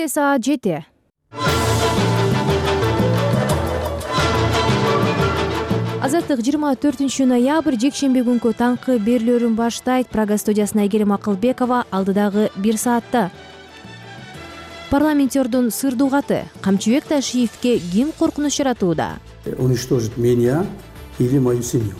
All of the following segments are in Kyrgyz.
Саат 7. Азаттык 24 ноябрь жекшемби күнкү таңкы берүүлөрүн баштайт. Прага студиясына Айгерим Акылбекова алдыдагы 1 саатта. Парламентердин сырдуугаты Камчыбек Ташиевке ким коркунуч жаратууда? Уничтожить меня или мою семью.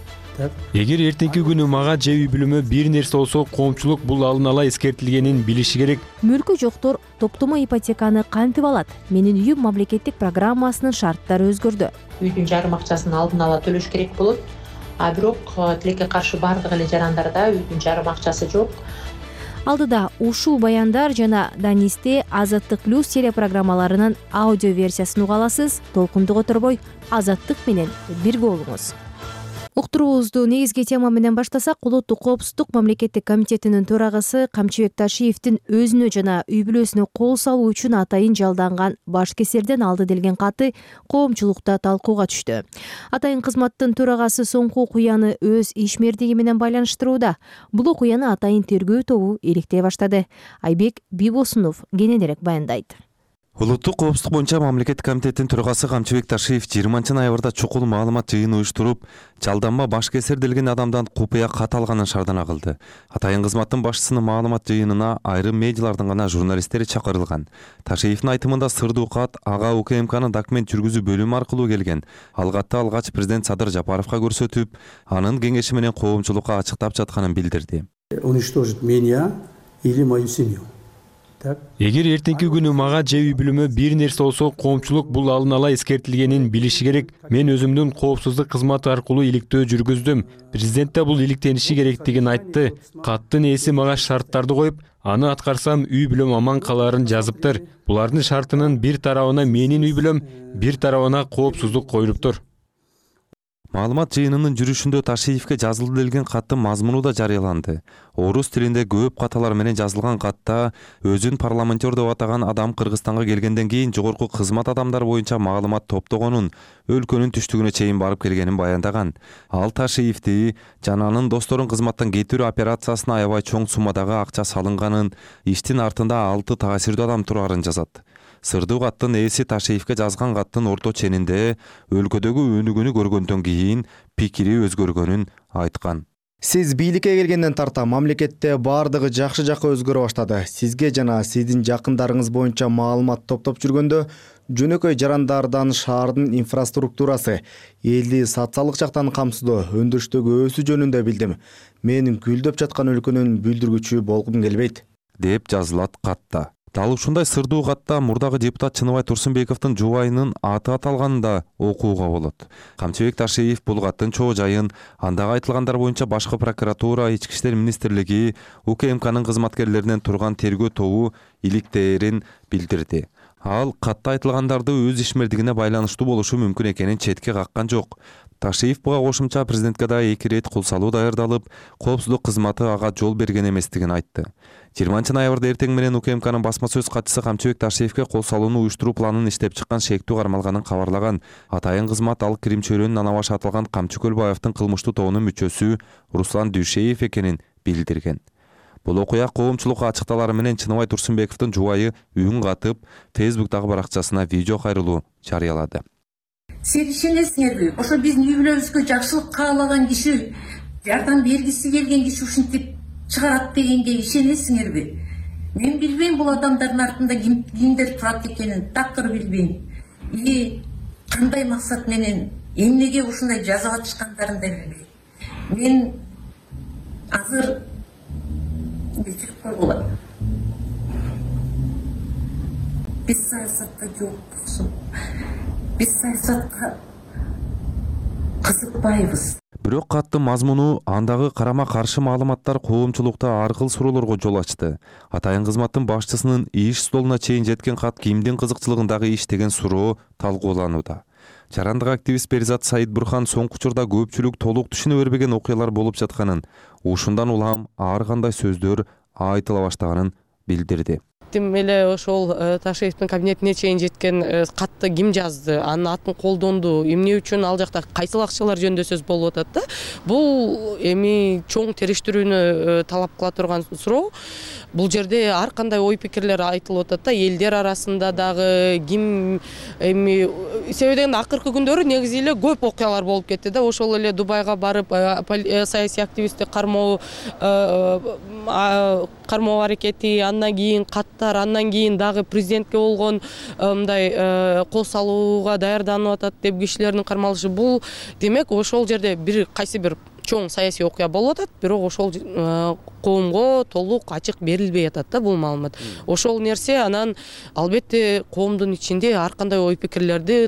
Эгер эртеңки күнү мага же үй бүлөмө бир нерсе болсо, коомчулук бул алдын ала эскертилгенин билиши керек. Мүлкү жоктор топтомо ипотеканы кантип алат? Менин үйүм мамлекеттик программасынын шарттары өзгөрдү. Үйдүн жарым акчасын алдын ала төлөш керек болот. А бирок тилекке каршы бардык эле жарандарда үйдүн жарым акчасы жок. Алдыда ушул баяндар жана Данисте Азаттык плюс телепрограммаларынын аудио версиясын уга аласыз. Толкунду которбой Азаттык менен бирге болуңуз. Уктуруубузду негизги тема менен баштасак, Улуттук коопсуздук мамлекеттик комитетинин төрагасы Камчыбек Ташиевдин өзүнө жана үй бүлөсүнө кол салуу үчүн атайын жалданган башкесерден алды делген каты коомчулукта талкууга түштү. Атайын кызматтын төрагасы соңку окуяны өз ишмердиги менен байланыштырууда. Бул окуяны атайын тергөө тобу иликтей баштады. Айбек Бибосунов кененирээк баяндайт. Улуттук коопсуздук боюнча мамлекеттик комитеттин төрагасы Камчыбек Ташиев 20 ноябрда чукул маалымат жыйыны уюштуруп, жалданма башкесер делген адамдан купуя кат алганын шардана кылды. Атайын кызматтын башчысынын маалымат жыйынына айрым медиалардын гана журналисттери чакырылган. Ташиевдин айтымында сырдуу кат ага УКМКнын документ жүргүзүү бөлүмү аркылуу келген. Ал катты алгач президент Садыр Жапаровго көрсөтүп, анын кеңеши менен коомчулукка ачыктап жатканын билдирди. Уничтожить меня или мою семью. Эгер эртеңки күнү мага же үй бүлөмө бир нерсе болсо, коомчулук бул алдын ала эскертилгенин билиши керек. Мен өзүмдүн коопсуздук кызматы аркылуу иликтөө жүргүздүм. Президент да бул иликтениши керектигин айтты. Каттын ээси мага шарттарды коюп, аны аткарсам үй бүлөм аман каларын жазыптыр. Булардын шартынын бир тарабына менин үй бүлөм, бир тарабына коопсуздук коюлуптур. Маалымат жыйынынын жүрүшүндө Ташиевке жазылды делген каттын мазмуну да жарыяланды. Орус тилинде көп каталар менен жазылган катта өзүн парламентер деп атаган адам Кыргызстанга келгенден кийин жогорку кызмат адамдары боюнча маалымат топтогонун, өлкөнүн түштүгүнө чейин барып келгенин баяндаган. Ал Ташиевди жана анын досторун кызматтан кетирүү операциясына аябай чоң суммадагы акча салынганын, иштин артында 6 таасирдүү адам турарын жазат. Сырдуу каттын ээси Ташиевке жазган каттын орто ченинде өлкөдөгү өнүгүүнү көргөндөн кийин пикири өзгөргөнүн айткан. Сиз бийликке келгенден тарта мамлекетте бардыгы жакшы жакка өзгөрө баштады. Сизге жана сиздин жакындарыңыз боюнча маалымат топтоп жүргөндө жөнөкөй жарандардан шаардын инфраструктурасы, элди социалдык жактан камсыздоо, өндүрүштөгү өсүү жөнүндө билдим. Мен гүлдөп жаткан өлкөнүн бүлдүргүчү болгум келбейт, деп жазылат катта. Дал ушундай сырдуу катта мурдагы депутат Чыныбай Турсунбековдун жубайынын аты аталганын да окууга болот. Камчыбек Ташиев бул каттын чоо жайын, андагы айтылгандар боюнча башкы прокуратура, Ички иштер министрлиги, УКМКнын кызматкерлеринен турган тергөө тобу иликтээрин билдирди. Ал катта айтылгандарды өз ишмердигине байланыштуу болушу мүмкүн экенин четке каккан жок. Ташиев буга кошумча президентке да 2 рет кул салуу даярдалып, коопсуздук кызматы ага жол берген эместигин айтты. 20 ноябрда эртең менен УКМКнын басма сөз катчысы Камчыбек Ташиевке кол салууну уюштуруу планын иштеп чыккан шектүү кармалганын кабарлаган. Атайын кызмат ал Крим чөйрөнүн ана башы аталган Камчы Көлбаевдин кылмыштуу тобунун мүчөсү Руслан Дүйшеев экенин билдирген. Бул окуя коомчулукка ачыкталары менен Чыныбай Турсунбековдун жубайы үн катып, Фейсбуктагы баракчасына видео кайрылуу жарыялады. Сен ишенесиңерби? Ошо биздин үй бүлөбүзгө жакшылык каалаган киши, жардам бергиси келген киши ушинтип чыгарат дегенге ишенесиңерби? Мен билбейм бул адамдардын артында кимдер турат экенин, такыр билбейм. Кандай максат менен эмнеге ушундай жазып атышкандарын да билбейм. Мен азыр кечирип койгула. Биз саясатта жокпуз. Биз саясатка кызыкпайбыз. Бирок каттын мазмуну, андагы карама каршы маалыматтар коомчулукта ар кыл суроолорго жол ачты. Атайын кызматтын башчысынын иш столуна чейин жеткен кат кимдин кызыкчылыгындагы иш деген суроо талкууланууда. Жарандык активист Перизат Саид Бурхан соңку учурда көпчүлүк толук түшүнө бербеген окуялар болуп жатканын, ушундан улам ар кандай сөздөр айтыла баштаганын билдирди. кеттим эле ошол Ташиевдин кабинетине чейин жеткен катты ким жазды, анын атын колдонду, эмне үчүн ал жакта кайсыл акчалар жөнүндө сөз болуп атат да. Бул эми чоң териштирүүнү талап кыла турган суроо. Бул жерде ар кандай ой пикирлер айтылып атат да, элдер арасында дагы ким эми себеби акыркы күндөрү негизи эле көп окуялар болуп кетти да. Ошол эле Дубайга барып саясий активистти кармоо аракети, андан кийин каттар, андан кийин дагы президентке болгон мындай кол салууга даярданып атат деп кишилердин кармалышы. Бул демек ошол жерде бир кайсы бир чоң саясий окуя болуп атат, бирок ошол коомго толук ачык берилбей атат да бул маалымат. Ошол нерсе анан албетте коомдун ичинде ар кандай ой пикирлерди,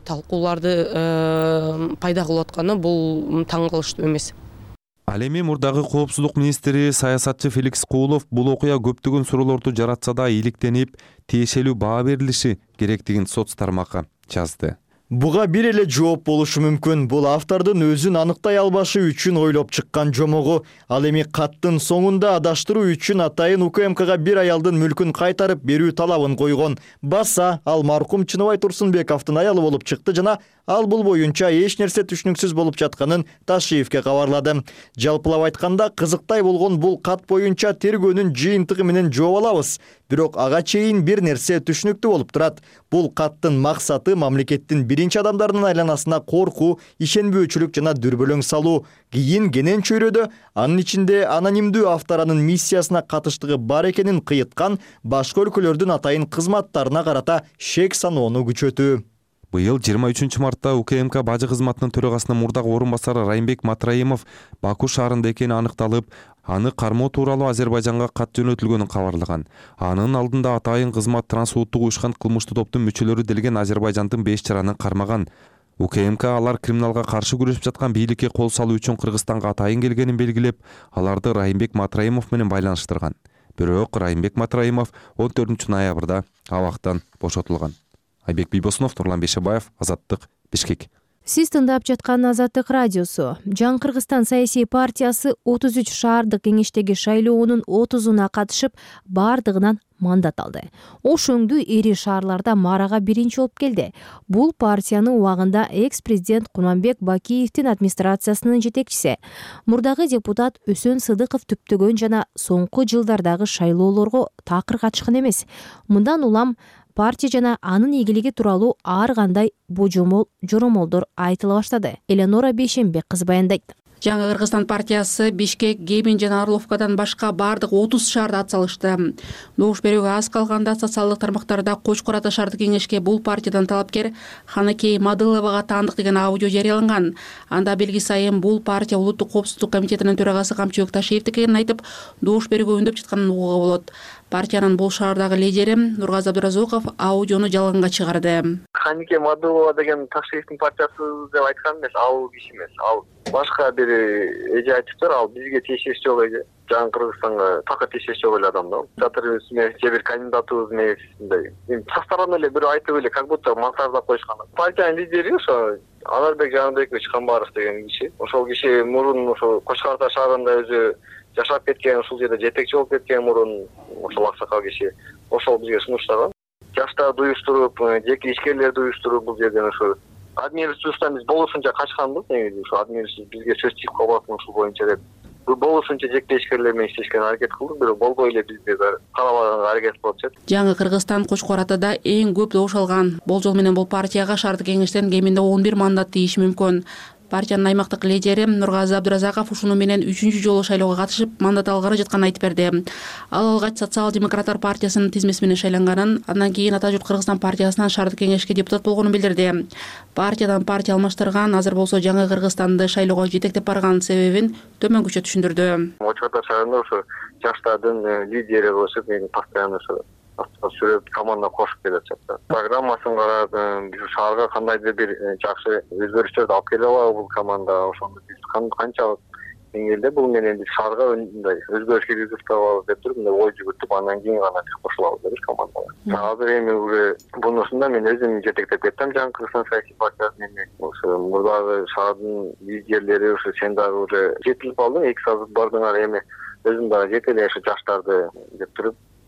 талкууларды пайда кылып атканы бул таң калыштуу эмес. Ал эми мурдагы коопсуздук министри саясатчы Феликс Куулов бул окуя көптөгөн суроолорду жаратса да иликтенип, тиешелүү баа берилиши керектигин соц тармакка жазды. Буга бир эле жооп болушу мүмкүн. Бул автордун өзүн аныктай албашы үчүн ойлоп чыккан жомогу. Ал эми каттын соңунда адаштыруу үчүн атайын УКМКга бир аялдын мүлкүн кайтарып берүү талабын койгон. Баса ал маркум Чыныбай Турсунбековдун аялы болуп чыкты жана ал бул боюнча эч нерсе түшүнүксүз болуп жатканын Ташиевке кабарлады. Жалпылап айтканда кызыктай болгон бул кат боюнча тергөөнүн жыйынтыгы менен жооп алабыз. Бирок ага чейин бир нерсе түшүнүктүү болуп турат. Бул каттын максаты мамлекеттин биринчи адамдарынын айланасына коркуу, ишенбөөчүлүк жана дүрбөлөң салуу. Кийин кенен чөйрөдө анын ичинде анонимдүү автор анын миссиясына катыштыгы бар экенин кыйыткан башка өлкөлөрдүн атайын кызматтарына карата шек саноону күчөтүү. Быйыл 23 мартта УКМК бажы кызматынын төрагасынын мурдагы орун басары Райымбек Матраимов Баку шаарында экени аныкталып, аны кармоо тууралуу Азербайжанга кат жөнөтүлгөнүн кабарлаган. Анын алдында атайын кызмат трансулуттук уюшкан кылмыштуу топтун мүчөлөрү делген Азербайжандын 5 чаранын кармаган. УКМК алар криминалга каршы күрөшүп жаткан бийликке кол салуу үчүн Кыргызстанга атайын келгенин белгилеп, аларды Райымбек Матраимов менен байланыштырган. Бирок Райымбек Матраимов 14 ноябрда абактан бошотулган. Айбек Бийбосунов, Нурлан Бешебаев, Азаттык, Бишкек. Сиз тыңдап жаткан Азаттык радиосу. Жаңы Кыргызстан саясий партиясы 33 шаардык кеңештеги шайлоонун 30-уна катышып, бардыгынан мандат алды. Ош өңдүү ири шаарларда марага биринчи болуп келди. Бул партиянын убагында экс-президент Курманбек Бакиевдин администрациясынын жетекчиси. Мурдагы депутат Өсөн Сыдыков түптөгөн жана соңку жылдардагы шайлоолорго такыр катышкан эмес. Мындан улам партия жана анын ийгилиги тууралуу ар кандай божомол жоромолдор айтыла баштады. Эленора Бейшенбек кызы баяндайт. Жаңы Кыргызстан партиясы Бишкек, Гебен жана Орловкадан башка бардык 30 шаарда атсалышты. Добуш берүүгө аз калганда социалдык тармактарда Кочкор ата шаардык кеңешке бул партиядан талапкер Ханакей Мадыловага таандык деген аудио жарыяланган. Анда белги сайын бул партия улуттук коопсуздук комитетинин төрагасы Камчыбек Ташиевдики экенин айтып, добуш берүүгө үндөп жатканын угууга болот. Партиянын бул шаардагы лидери Нургазы Абдыразоков аудиону жалганга чыгарды. Ханакей Мадылова деген Ташиевдин партиясы деп айткан эмес, ал киши эмес. Ал башка бир эже айтыптыр, ал бизге тиешеси жок эже. Жаңы Кыргызстанга така тиешеси жок эле адам да. Жатырыбыз эмес, же бир кандидатыбыз эмес, мындай. Састаран эле бирөө айтып эле, как будто мансардап коюшкан. Партиянын лидери ошо Анарбек Жаныбекович Камбаров деген киши. Ошол киши мурун ошо Кочкор ата шаарында өзү жашап кеткен, ушул жерде жетекчи болуп кеткен мурун ошол аксакал киши. Ошол бизге сунуштаган. Жаштарды уюштуруп, жеке ишкерлерди уюштуруп бул жерден ошо администрациядан биз болушунча качканбыз, негизи ошо администрация бизге сөз чыгып калбасын ушул боюнча деп. Бул болушунча жеке ишкерлер менен иштешкен аракет кылдык, бирок болбой эле бизге карабаганга аракет кылып жатат. Жаңы Кыргызстан Кочкор атада эң көп добуш алган. Болжол менен бул партияга шаардык кеңештен кеминде 11 мандат тийиши мүмкүн. Партиянын аймактык лидери Нургазы Абдыразаков ушуну менен 3-чү жолу шайлоого катышып, мандат алганы жатканын айтып берди. Ал алгач социал-демократтар партиясынын тизмеси менен шайланганын, андан кийин Ата журт Кыргызстан партиясынан шаардык кеңешке депутат болгонун билдирди. Партиядан партия алмаштырган, азыр болсо Жаңы Кыргызстанды шайлоого жетектеп барган себебин төмөнгүчө түшүндүрдү. Кочкор шаарында ошо жаштардын лидери болуп, мени постоянно ошо сүрөп команда кошуп келет жатат. Программасын карап, биз шаарга кандайдыр бир жакшы өзгөрүштөрдү алып келе алабы бул команда, ошондо биз канчалык деңгээлде бул менен биз шаарга мындай өзгөрүш киргизип табабыз деп туруп мындай ой жүгүртүп, андан кийин гана кошулабыз деп командага. Азыр эми уже бунусунда мен өзүм жетектеп кеттим Жаңы Кыргызстан саясий партиясын. Эми ошо мурдагы шаардын лидерлери ошо сен дагы уже жетилип алдың, 2 саат бардыңар, эми өзүм дагы жетелей ошо жаштарды деп туруп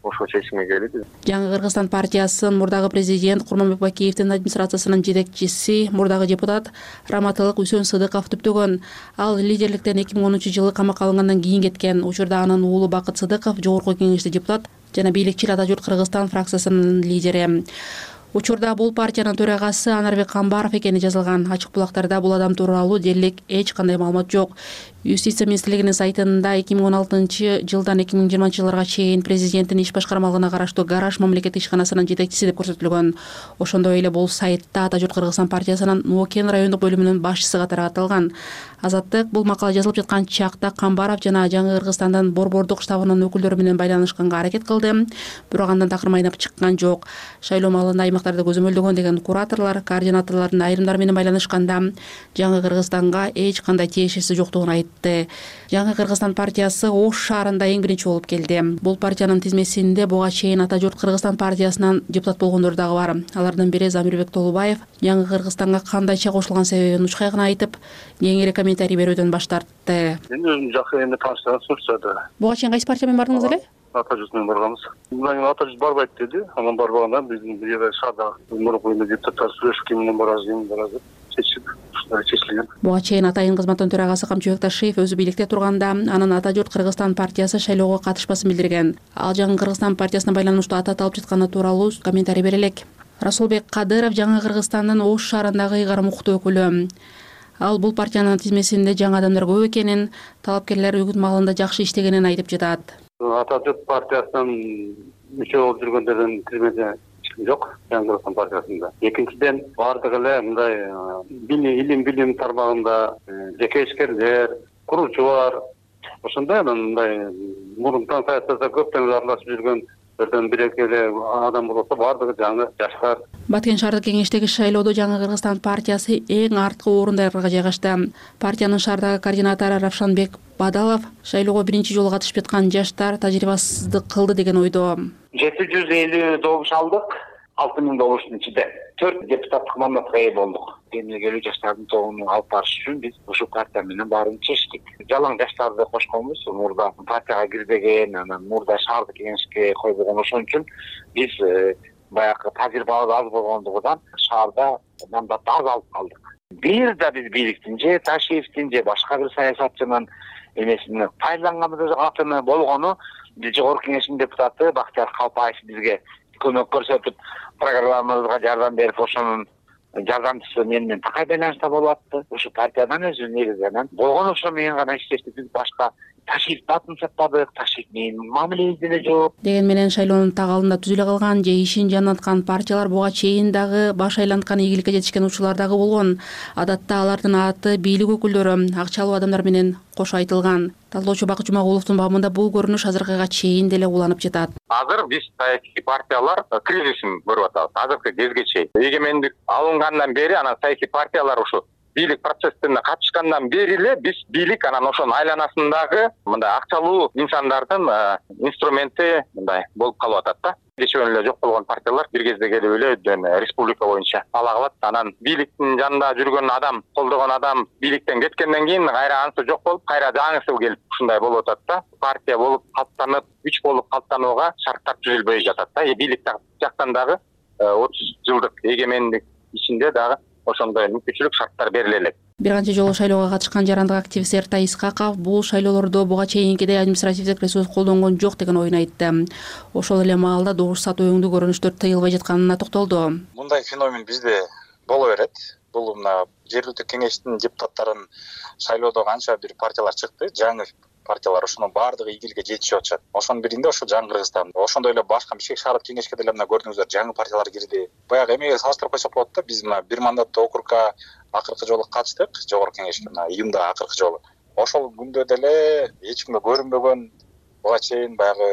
ошол чечимге келип. Жаңы Кыргызстан партиясынын мурдагы президент Курманбек Бакиевдин администрациясынын жетекчиси, мурдагы депутат Раматылык Үсөн Сыдыков түптөгөн. Ал лидерликтен 2010-жылы камакка алынгандан кийин кеткен. Учурда анын уулу Бакыт Сыдыков жогорку кеңеште депутат жана бийликчил Ата журт Кыргызстан фракциясынын лидери. Учурда бул партиянын төрагасы Анарбек Камбаров экени жазылган. Ачык булактарда бул адам тууралуу дээрлик эч кандай маалымат жок. Юстиция министрлигинин сайтында 2016-жылдан 2020-жылдарга чейин президенттин иш башкармалыгына караштуу Гараж мамлекеттик ишканасынын жетекчиси деп көрсөтүлгөн. Ошондой эле бул сайтта Ата журт Кыргызстан партиясынын Нуокен райондук бөлүмүнүн башчысы катары аталган. Азаттык бул макала жазылып жаткан чакта Камбаров жана Жаңы Кыргызстандын борбордук штабынын өкүлдөрү менен байланышканга аракет кылды, бирок андан такыр майнап чыккан жок. Шайлоо маалында аймактарды көзөмөлдөгөн деген кураторлор, координаторлордун айрымдары менен байланышканда Жаңы Кыргызстанга эч кандай тиешеси жоктугун айтты. Жаңы Кыргызстан партиясы Ош шаарында эң биринчи болуп келди. Бул партиянын тизмесинде буга чейин Ата журт Кыргызстан партиясынан депутат болгондор дагы бар. Алардын бири Замирбек Толубаев Жаңы Кыргызстанга кандайча кошулган себебин учкай гана айтып, кеңири комментарий берүүдөн баш тартты. Мен өзүм жакшы эми тааныштарым сурчады. Буга чейин кайсы партия менен бардыңыз эле? Ата журт менен барганбыз. Мындан кийин Ата журт барбайт деди. Анан барбаганда биздин бир жерде шаарда мурунку депутаттар сүйлөшүп ким менен барабыз деп чечип чечилген. Буга чейин Атайын кызматтын төрагасы Камчыбек Ташиев өзү бийликте турганда анын Ата журт Кыргызстан партиясы шайлоого катышпасын билдирген. Ал Жаңы Кыргызстан партиясына байланыштуу ата алып жатканы тууралуу комментарий бере элек. Расулбек Кадыров Жаңы Кыргызстандын Ош шаарындагы ыйгарым укуктуу өкүлү. Ал бул партиянын тизмесинде жаңы адамдар көп экенин, талапкерлер үгүт маалында жакшы иштегенин айтып жатат. Ата журт партиясынын мүчө болуп жүргөндөрдүн тизмеде жок Жаңы Кыргызстан партиясында. Экинчиден бардыгы эле мындай илим тармагында жеке ишкерлер, куруучулар, ошондой мындай мурунтан саясатта көптөн аралашып жүргөн бири-эки адам болсо бардыгы жаңы жаштар. Баткен шаардык кеңештеги шайлоодо Жаңы Кыргызстан партиясы эң арткы орундарга жайгашты. Партиянын шаардагы координатору Равшанбек Бадалов шайлоого биринчи жолу катышып жаткан жаштар тажрыйбасыздык кылды деген ойдо. 750 добуш алдык, 6000 добуштун ичинде 4 депутаттык мандатка ээ болдук. Эмнегелүү жаштардын тобун алып барыш үчүн биз ушул партия менен баарын чечтик. Жалаң жаштарды кошконбуз, мурда партияга кирбеген, анан мурда шаардык кеңешке койбогон, ошон үчүн биз баягы тажрыйбабыз аз болгондугунан шаарда мандатты аз алып калдык. Бир да биз бийликтин же Ташиевдин же башка бир саясатчынын эмесине пайдаланганыбыз атыны болгону биз жогорку кеңештин депутаты Бактияр Калпаев бизге көмөк көрсөтүп программабызга жардам берип, ошонун жардамчысы менен такай байланышта болуп атты. Ушу партиядан өзү негизинен болгон ошо менен гана иштештик. Биз башка Ташиевди атын сатпадык, Ташиев менен мамилебиз деле жок. Деген менен шайлоонун так алдында түзүлө калган же ишин жанаткан партиялар буга чейин дагы баш айланткан ийгиликке жетишкен учурлар дагы болгон. Адатта алардын аты бийлик өкүлдөрү, акчалуу адамдар менен кошо айтылган. Талдоочу Бакыт Жумагуловдун бабында бул көрүнүш азыркыга чейин деле уланып жатат. Азыр биз саясий партиялар кризисин көрүп атабыз. Азыркы кезге чейин эгемендик алынгандан бери анан саясий партиялар ушу бийлик процессине катышкандан бери эле биз бийлик анан ошонун айланасындагы мындай акчалуу инсандардын инструменти мындай болуп калып атат да. Кечен эле жок болгон партиялар бир кезде келип эле республика боюнча ала калат. Анан бийликтин жанында жүргөн адам, колдогон адам бийликтен кеткенден кийин кайра анысы жок болуп, кайра жаңысы келип ушундай болуп атат да. Партия болуп калыптанып, күч болуп калыптанууга шарттар түзүлбөй жатат да. Бийлик жактан дагы 30 жылдык эгемендик ичинде дагы ошондой мүмкүнчүлүк шарттар бериле элек. Бир канча жолу шайлоого катышкан жарандык активист Эртай Исхаков бул шайлоолордо буга чейинкидей административдик ресурс колдонгон жок деген оюн айтты. Ошол эле маалда добуш сатуу өңдүү көрүнүштөр тыйылбай жатканына токтолду. Мындай феномен бизде боло берет. Бул мына жергиликтүү кеңештин депутаттарын шайлоодо канча бир партиялар чыкты, жаңы партиялар, ошонун баардыгы ийгиликке жетишип атышат. Ошонун биринде ошо Жаңы Кыргызстан. Ошондой эле башка Бишкек шаардык кеңешке деле мына көрдүңүздөр, жаңы партиялар кирди. Баягы эмеге салыштырып койсок болот да, биз мына бир мандаттуу округга акыркы жолу катыштык, жогорку кеңешке мына июнда акыркы жолу. Ошол күндө деле эч кимге көрүнбөгөн, буга чейин баягы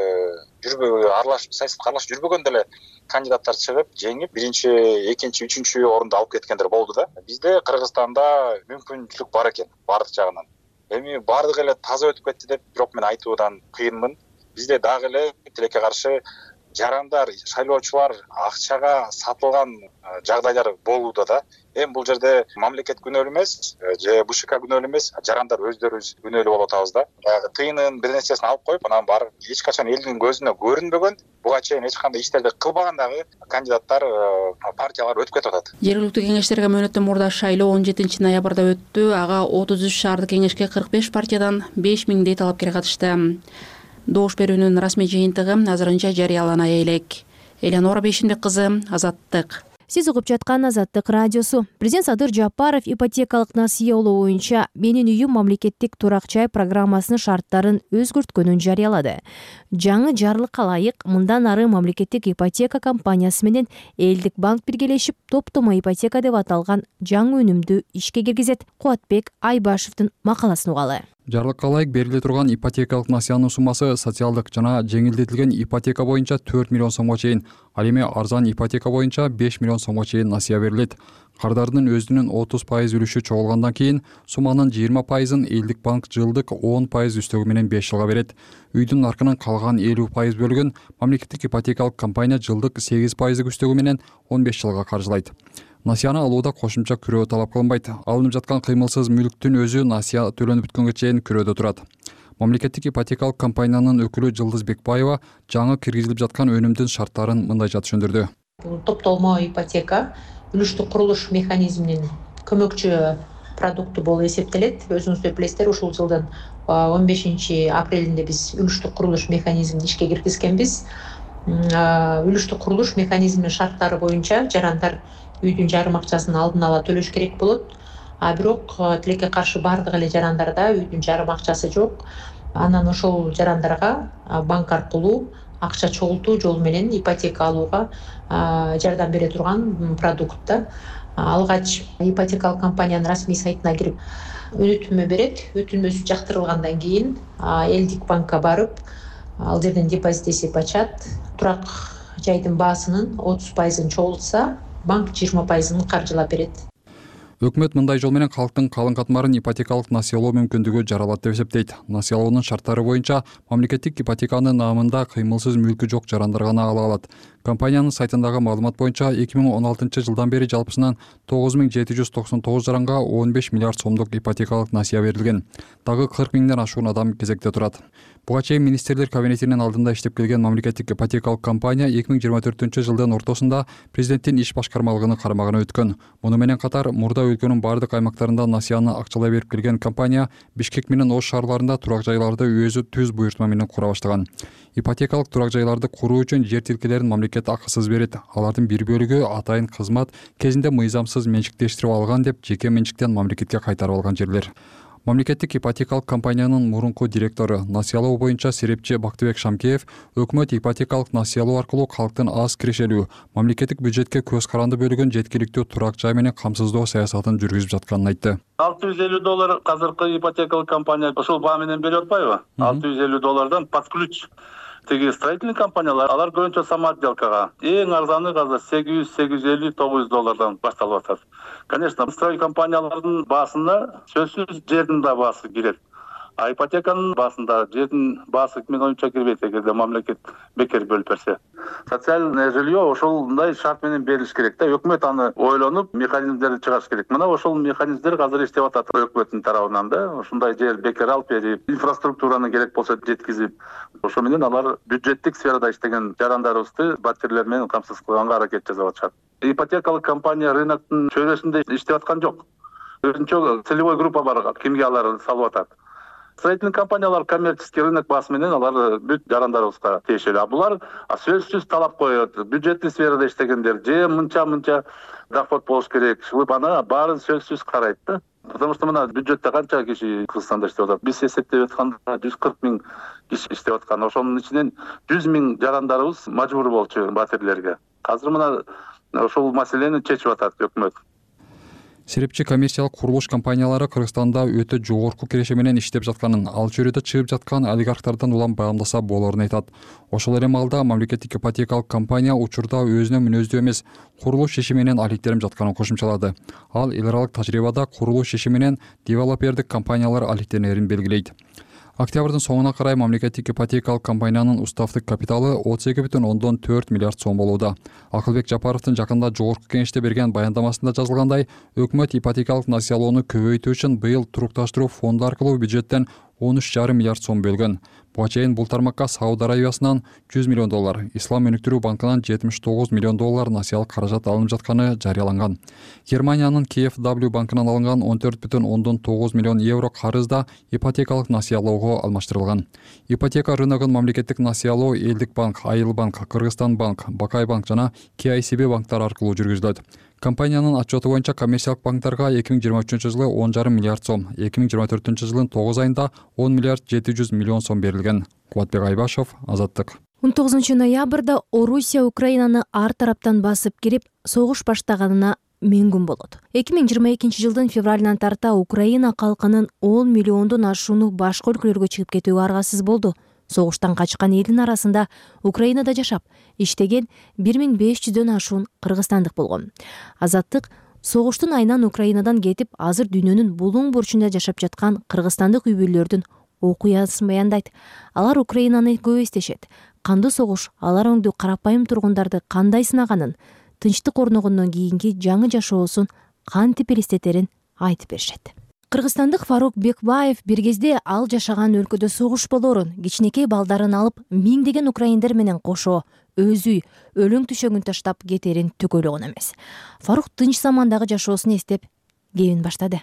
аралашып саясатка аралашып жүрбөгөн деле кандидаттар чыгып, жеңип, биринчи, экинчи, үчүнчү орунду алып кеткендер болду да. Бизде Кыргызстанда мүмкүнчүлүк бар экен бардык жагынан. Эми бардыгы эле таза өтүп кетти деп бирок мен айтуудан кыйынмын. Бизде дагы эле тилекке каршы жарандар, шайлоочулар акчага сатылган жагдайлар болууда да. Эми бул жерде мамлекет күнөөлүү эмес, же БШК күнөөлүү эмес, жарандар өздөрүбүз күнөөлүү болуп атабыз да. Тыйынын бир нерсесин алып коюп, анан барып эч качан элдин көзүнө көрүнбөгөн, буга чейин эч кандай иштерди кылбаган дагы кандидаттар, партиялар өтүп кетип атат. Жергиликтүү кеңештерге мөөнөттөн мурда шайлоо 17 ноябрда өттү. Ага 33 шаардык кеңешке 45 партиядан 5000 талапкер катышты. Добуш берүүнүн расмий жыйынтыгы азырынча жарыялана элек. Элеонора Бейшимбек кызы, Азаттык. Сиз угуп жаткан Азаттык радиосу. Президент Садыр Жапаров ипотекалык насыя алуу боюнча «Менин үйүм мамлекеттик турак жай» программасынын шарттарын өзгөрткөнүн жарыялады. Жаңы жарлыкка ылайык мындан ары мамлекеттик ипотека компаниясы менен Элдик банк биргелешип топтомо ипотека деп аталган жаңы өнүмдү ишке киргизет. Кубатбек Айбашевдин макаласын угалы. Жарлыкка ылайык бериле турган ипотекалык насыянын суммасы социалдык жана жеңилдетилген ипотека боюнча 4 миллион сомго чейин, ал эми арзан ипотека боюнча 5 миллион сомго чейин насыя берилет. Кардардын өзүнүн 30% үлүшү чогулгандан кийин сумманын 20%ын Элдик банк жылдык 10% үстөгү менен 5 жылга берет. Үйдүн наркынын калган 50% бөлүгүн мамлекеттик ипотекалык компания жылдык 8% үстөгү менен 15 жылга каржылайт. Насыяны алууда кошумча күрөө талап кылынбайт. Алынып жаткан кыймылсыз мүлктүн өзү насыя төлөнүп бүткөнгө чейин күрөөдө турат. Мамлекеттик ипотекалык компаниянын өкүлү Жылдыз Бекбаева жаңы киргизилип жаткан өнүмдүн шарттарын мындайча түшүндүрдү. Бул топтолмо ипотека үлүштүк курулуш механизминин көмөкчү продукту болуп эсептелет. Өзүңүздөр билесиздер, ушул жылдын 15 апрелинде биз үлүштүк курулуш механизмин ишке киргизгенбиз. Үлүштүк курулуш механизминин шарттары боюнча жарандар үйдүн жарым акчасын алдын ала төлөш керек болот. Бирок тилекке каршы бардык эле жарандарда үйдүн жарым акчасы жок. Анан ошол жарандарга банк аркылуу акча чогултуу жолу менен ипотека алууга жардам бере турган продукт. Алгач ипотекалык компаниянын расмий сайтына кирип өтүнмө берет. Өтүнмөсү жактырылгандан кийин Элдик банкка барып, ал жерден депозит эсеп ачат. Турак жайдын баасынын 30%ын чогултса, банк 20%ын каржылап берет. Өкмөт мындай жол менен калктын калың катмарын ипотекалык насыялоо мүмкүндүгү жаралат деп эсептейт. Насыялоонун шарттары боюнча мамлекеттик ипотеканын наамында кыймылсыз мүлкү жок жарандар гана ала алат. Компаниянын сайтындагы маалымат боюнча 2016 жылдан бери жалпысынан 9799 жаранга 15 миллиард сомдук ипотекалык насыя берилген. Дагы 40 миңден ашуун адам кезекте турат. Буга чейин министрлер кабинетинин алдында иштеп келген мамлекеттик ипотекалык компания 2024 жылдын ортосунда президенттин иш башкармалыгынын карамагына өткөн. Муну менен катар мурда өлкөнүн бардык аймактарында насыяны акчалай берип келген компания Бишкек менен Ош шаарларында турак жайларды өзү түз буйртма менен кура баштаган. Ипотекалык турак жайларды куруу үчүн жер тилкелерин мамлекет акысыз берет. Алардын бир бөлүгү атайын кызмат кезинде мыйзамсыз менчиктештирип алган деп жеке менчиктен мамлекетке кайтарып алган жерлер. Мамлекеттик ипотекалык компаниянын мурунку директору, насыялоо боюнча серепчи Бактыбек Шамкеев өкмөт ипотекалык насыялоо аркылуу калктын аз кирешелүү, мамлекеттик бюджетке көз каранды бөлүгүн жеткиликтүү турак жай менен камсыздоо саясатын жүргүзүп жатканын айтты. $650 азыркы ипотекалык компания ошол баа менен берип атпайбы? $650 под ключ. Теги строительный компаниялар, алар көбүнчө самоотделкага. Эң арзаны азыр $800-850 башталып атат. Конечно, строй компаниялардын баасына сөзсүз жердин да баасы кирет. А ипотеканын баасында жердин баасы мен оюмча кирбейт, эгерде мамлекет бекер бөлүп берсе. Социальное жилье ошолундай шарт менен берилиш керек да. Өкмөт аны ойлонуп, механизмдерди чыгарыш керек. Мына ошол механизмдер азыр иштеп атат өкмөттүн тарабынан да. Ушундай жер бекер алып берип, инфраструктураны керек болсо жеткизип, ошо менен алар бюджеттик сферада иштеген жарандарыбызды батирлер менен камсыз кылганга аракет жасап атышат. Ипотекалык компания рыноктун чөйрөсүндө иштеп аткан жок. Өзүнчө целевой группа бар, кимге алар салып атат. Строительный компаниялар коммерческий рынок баасы менен алар бүт жарандарыбызга тиешелүү. А булар сөзсүз талап коет. Бюджеттик сферада иштегендер же мынча доход болуш керек. Аны баарын сөзсүз карайт да. Потому что мына бюджетте канча киши Кыргызстанда иштеп атат? Биз эсептеп атканда 140 миң киши иштеп аткан. Ошонун ичинен 100 миң жарандарыбыз мажбур болчу батирлерге. Азыр мына ошол маселени чечип атат өкмөт. Серепчи коммерциялык курулуш компаниялары Кыргызстанда өтө жогорку киреше менен иштеп жатканын, ал чөйрөдө чыгып жаткан олигархтардан улам баамдаса болорун айтат. Ошол эле маалда мамлекеттик ипотекалык компания учурда өзүнө мүнөздүү эмес курулуш иши менен алектенип жатканын кошумчалады. Ал эл аралык тажрыйбада курулуш иши менен девелопердик компаниялар алектенерин белгилейт. Октябрдын соңуна карай мамлекеттик ипотекалык компаниянын уставдык капиталы 32,4 миллиард сом болууда. Акылбек Жапаровдун жакында жогорку кеңеште берген баяндамасында жазылгандай, өкмөт ипотекалык насыялоону көбөйтүү үчүн быйыл турукташтыруу фонду аркылуу бюджеттен 13,5 миллиард сом бөлгөн. Буга чейин бул тармакка Сауд Арабиясынан $100 миллион, Ислам өнүктүрүү банкынан $79 миллион насыялык каражат алынып жатканы жарыяланган. Германиянын KfW банкынан алынган 14,9 миллион евро карыз да ипотекалык насыялоого алмаштырылган. Ипотека рыногун мамлекеттик насыялоо Элдик банк, Айыл банк, Кыргызстан банк, Бакай банк жана KICB банктар аркылуу жүргүзүлөт. Компаниянын отчету боюнча коммерциялык банктарга 2023 жылы 10,5 миллиард сом, 2024 жылдын 9 айында 10 миллиард 700 миллион сом берилген. Кубатбек Айбашев, Азаттык. 19 ноябрда Орусия Украинаны ар тараптан басып кирип, согуш баштаганына 1000 күн болот. 2022 жылдын февралынан тарта Украина калкынын 10 миллиондон ашууну башка өлкөлөргө чыгып кетүүгө аргасыз болду. Согуштан качкан элдин арасында Украинада жашап, иштеген 1500дөн ашуун кыргызстандык болгон. Азаттык согуштун айынан Украинадан кетип, азыр дүйнөнүн булуң бурчунда жашап жаткан кыргызстандык үй бүлөлөрдүн окуясын баяндайт. Алар Украинаны көп эстешет. Кандуу согуш алар өңдүү карапайым тургундарды кандай сынаганын, тынчтык орногондон кийинки жаңы жашоосун кантип элестетерин айтып беришет. Кыргызстандык Фарук Бекбаев бир кезде ал жашаган өлкөдө согуш болоорун, кичинекей балдарын алып, миңдеген украиндер менен кошо өзү өлүң түшөгүн таштап кетерин түгөлөгөн эмес. Фарук тынч замандагы жашоосун эстеп кебин баштады.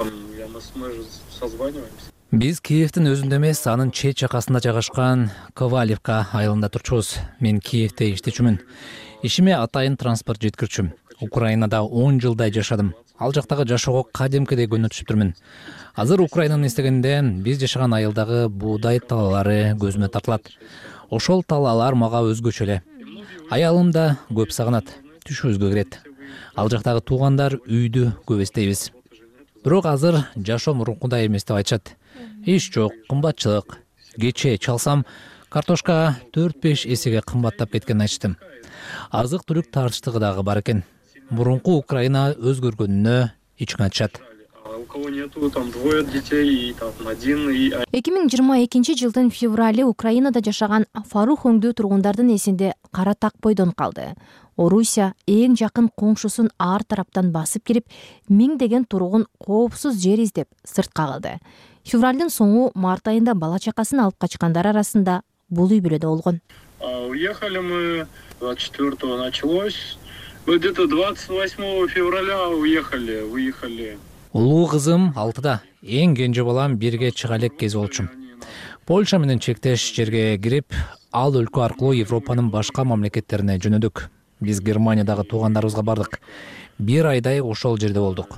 Биз Киевдин өзүндө эмес, анын чет жакасында жайгашкан Ковалевка айылында турчубуз. Мен Киевде иштечүмүн. Ишиме атайын транспорт жеткирчүм. Украинада 10 жылдай жашадым. Ал жактагы жашоого кадимкидей көңүл түшүптүрмүн. Азыр Украинаны эстегенде биз жашаган айылдагы буудай талаалары көзүмө тартылат. Ошол талаалар мага өзгөчө эле. Аялым да көп сагынат, түшүбүзгө кирет. Ал жактагы туугандар үйдү көп эстейбиз. Бирок азыр жашоо мурункудай эмес деп айтышат. Иш жок, кымбатчылык. Кечээ чалсам, картошка 4-5 эсеге кымбаттап кеткенин айтыштым. Азык-түлүк тартыштыгы дагы бар экен. Мурунку Украина өзгөргөнүнө ичиң айтышат. 2022 жылдын февралы Украинада жашаган Фарух өңдүү тургундардын эсинде кара так бойдон калды. Орусия эң жакын коңшусун ар тараптан басып кирип, миңдеген тургун коопсуз жер издеп сыртка калды. Февралдын соңу март айында бала чакасын алып качкандар арасында бул үй бүлөдө болгон. Уехали мы 24-го началось. Где-то 28 февраля выехали. Улуу кызым 6-да, эң кенже балам 1-ге чыга элек кез болчу. Польша менен чектеш жерге кирип, ал өлкө аркылуу Европанын башка мамлекеттерине жөнөдүк. Биз Германиядагы туугандарыбызга бардык. 1 айдай ошол жерде болдук.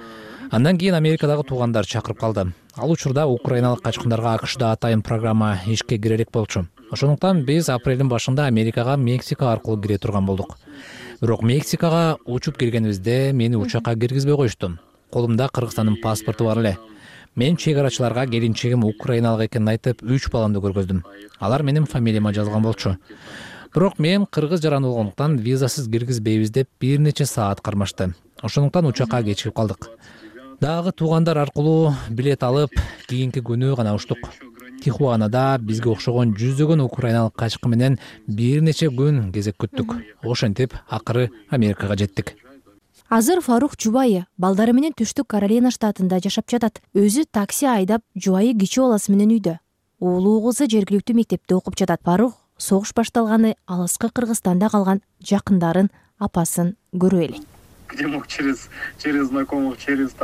Андан кийин Америкадагы туугандар чакырып калды. Ал учурда украиналык качкындарга АКШда атайын программа ишке кире элек болчу. Ошондуктан биз апрелдин башында Америкага Мексика аркылуу кире турган болдук. Бирок Мексикага учуп келгенибизде мени учакка киргизбей коюшту. Колумда Кыргызстандын паспорту бар эле. Мен чек арачыларга келинчегим украиналык экенин айтып 3 баламды көргөздүм. Алар менин фамилияма жазган болчу. Бирок мен кыргыз жаран болгондуктан визасыз киргизбейбиз деп бир нече саат кармашты. Ошондуктан учакка кечигип калдык. Дагы туугандар аркылуу билет алып, кийинки күнү гана учтук. Тихуанада бизге окшогон жүздөгөн украиналык качкын менен бир нече күн кезек күттүк. Ошентип акыры Америкага жеттик. Азыр Фарух жубайы балдары менен Түштүк Каролина штатында жашап жатат. Өзү такси айдап, жубайы кичи баласы менен үйдө. Уулуу кызы жергиликтүү мектепте окуп жатат. Фарух согуш башталганы алыскы Кыргызстанда калган жакындарын, апасын көрүп элек. Где мог через знакомых,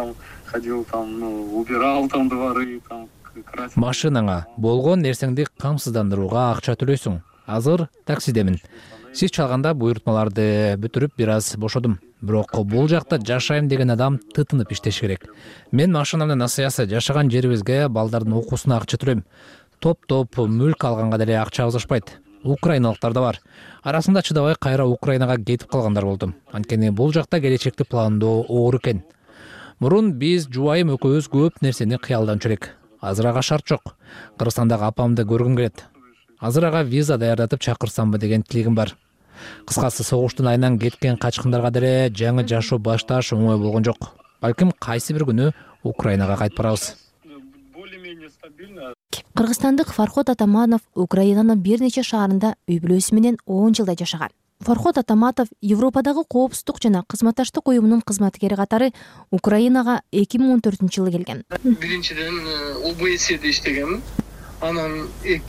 ходил убирал дворы, Машинаңа болгон нерсеңди камсыздандырууга акча төлөйсүң. Азыр таксидемин. Сиз чалганда буйртмаларды бүтүрүп бир аз бошодум. Бирок бул жакта жашайм деген адам тытынып иштеш керек. Мен машинамдын насыясы жашаган жерибизге балдардын окуусуна акча төлөйм. Топ мүлк алганга деле акча алышпайт. Украиналыктар да бар. Арасында чыдабай кайра Украинага кетип калгандар болду. Анткени бул жакта келечекти пландоо оор экен. Мурун биз жубайым экөөбүз көп нерсени кыялданчу элек. Азыр ага шарт жок. Кыргызстандагы апамды көргүм келет. Азыр ага виза даярдатып чакырсамбы деген тилегим бар. Кыскасы согуштун айынан кеткен качкындарга деле жаңы жашоо башташ оңой болгон жок. Балким кайсы бир күнү Украинага кайтып барабыз. Кыргызстандык Фархот Атаманов Украинанын бир нече шаарында үй бүлөсү менен 10 жылдай жашаган. Фархот Атаматов Европадагы коопсуздук жана кызматташтык уюмунун кызматкери катары Украинага 2014-жылы келген. Биринчиден ОБСЕде иштегенмин. Анан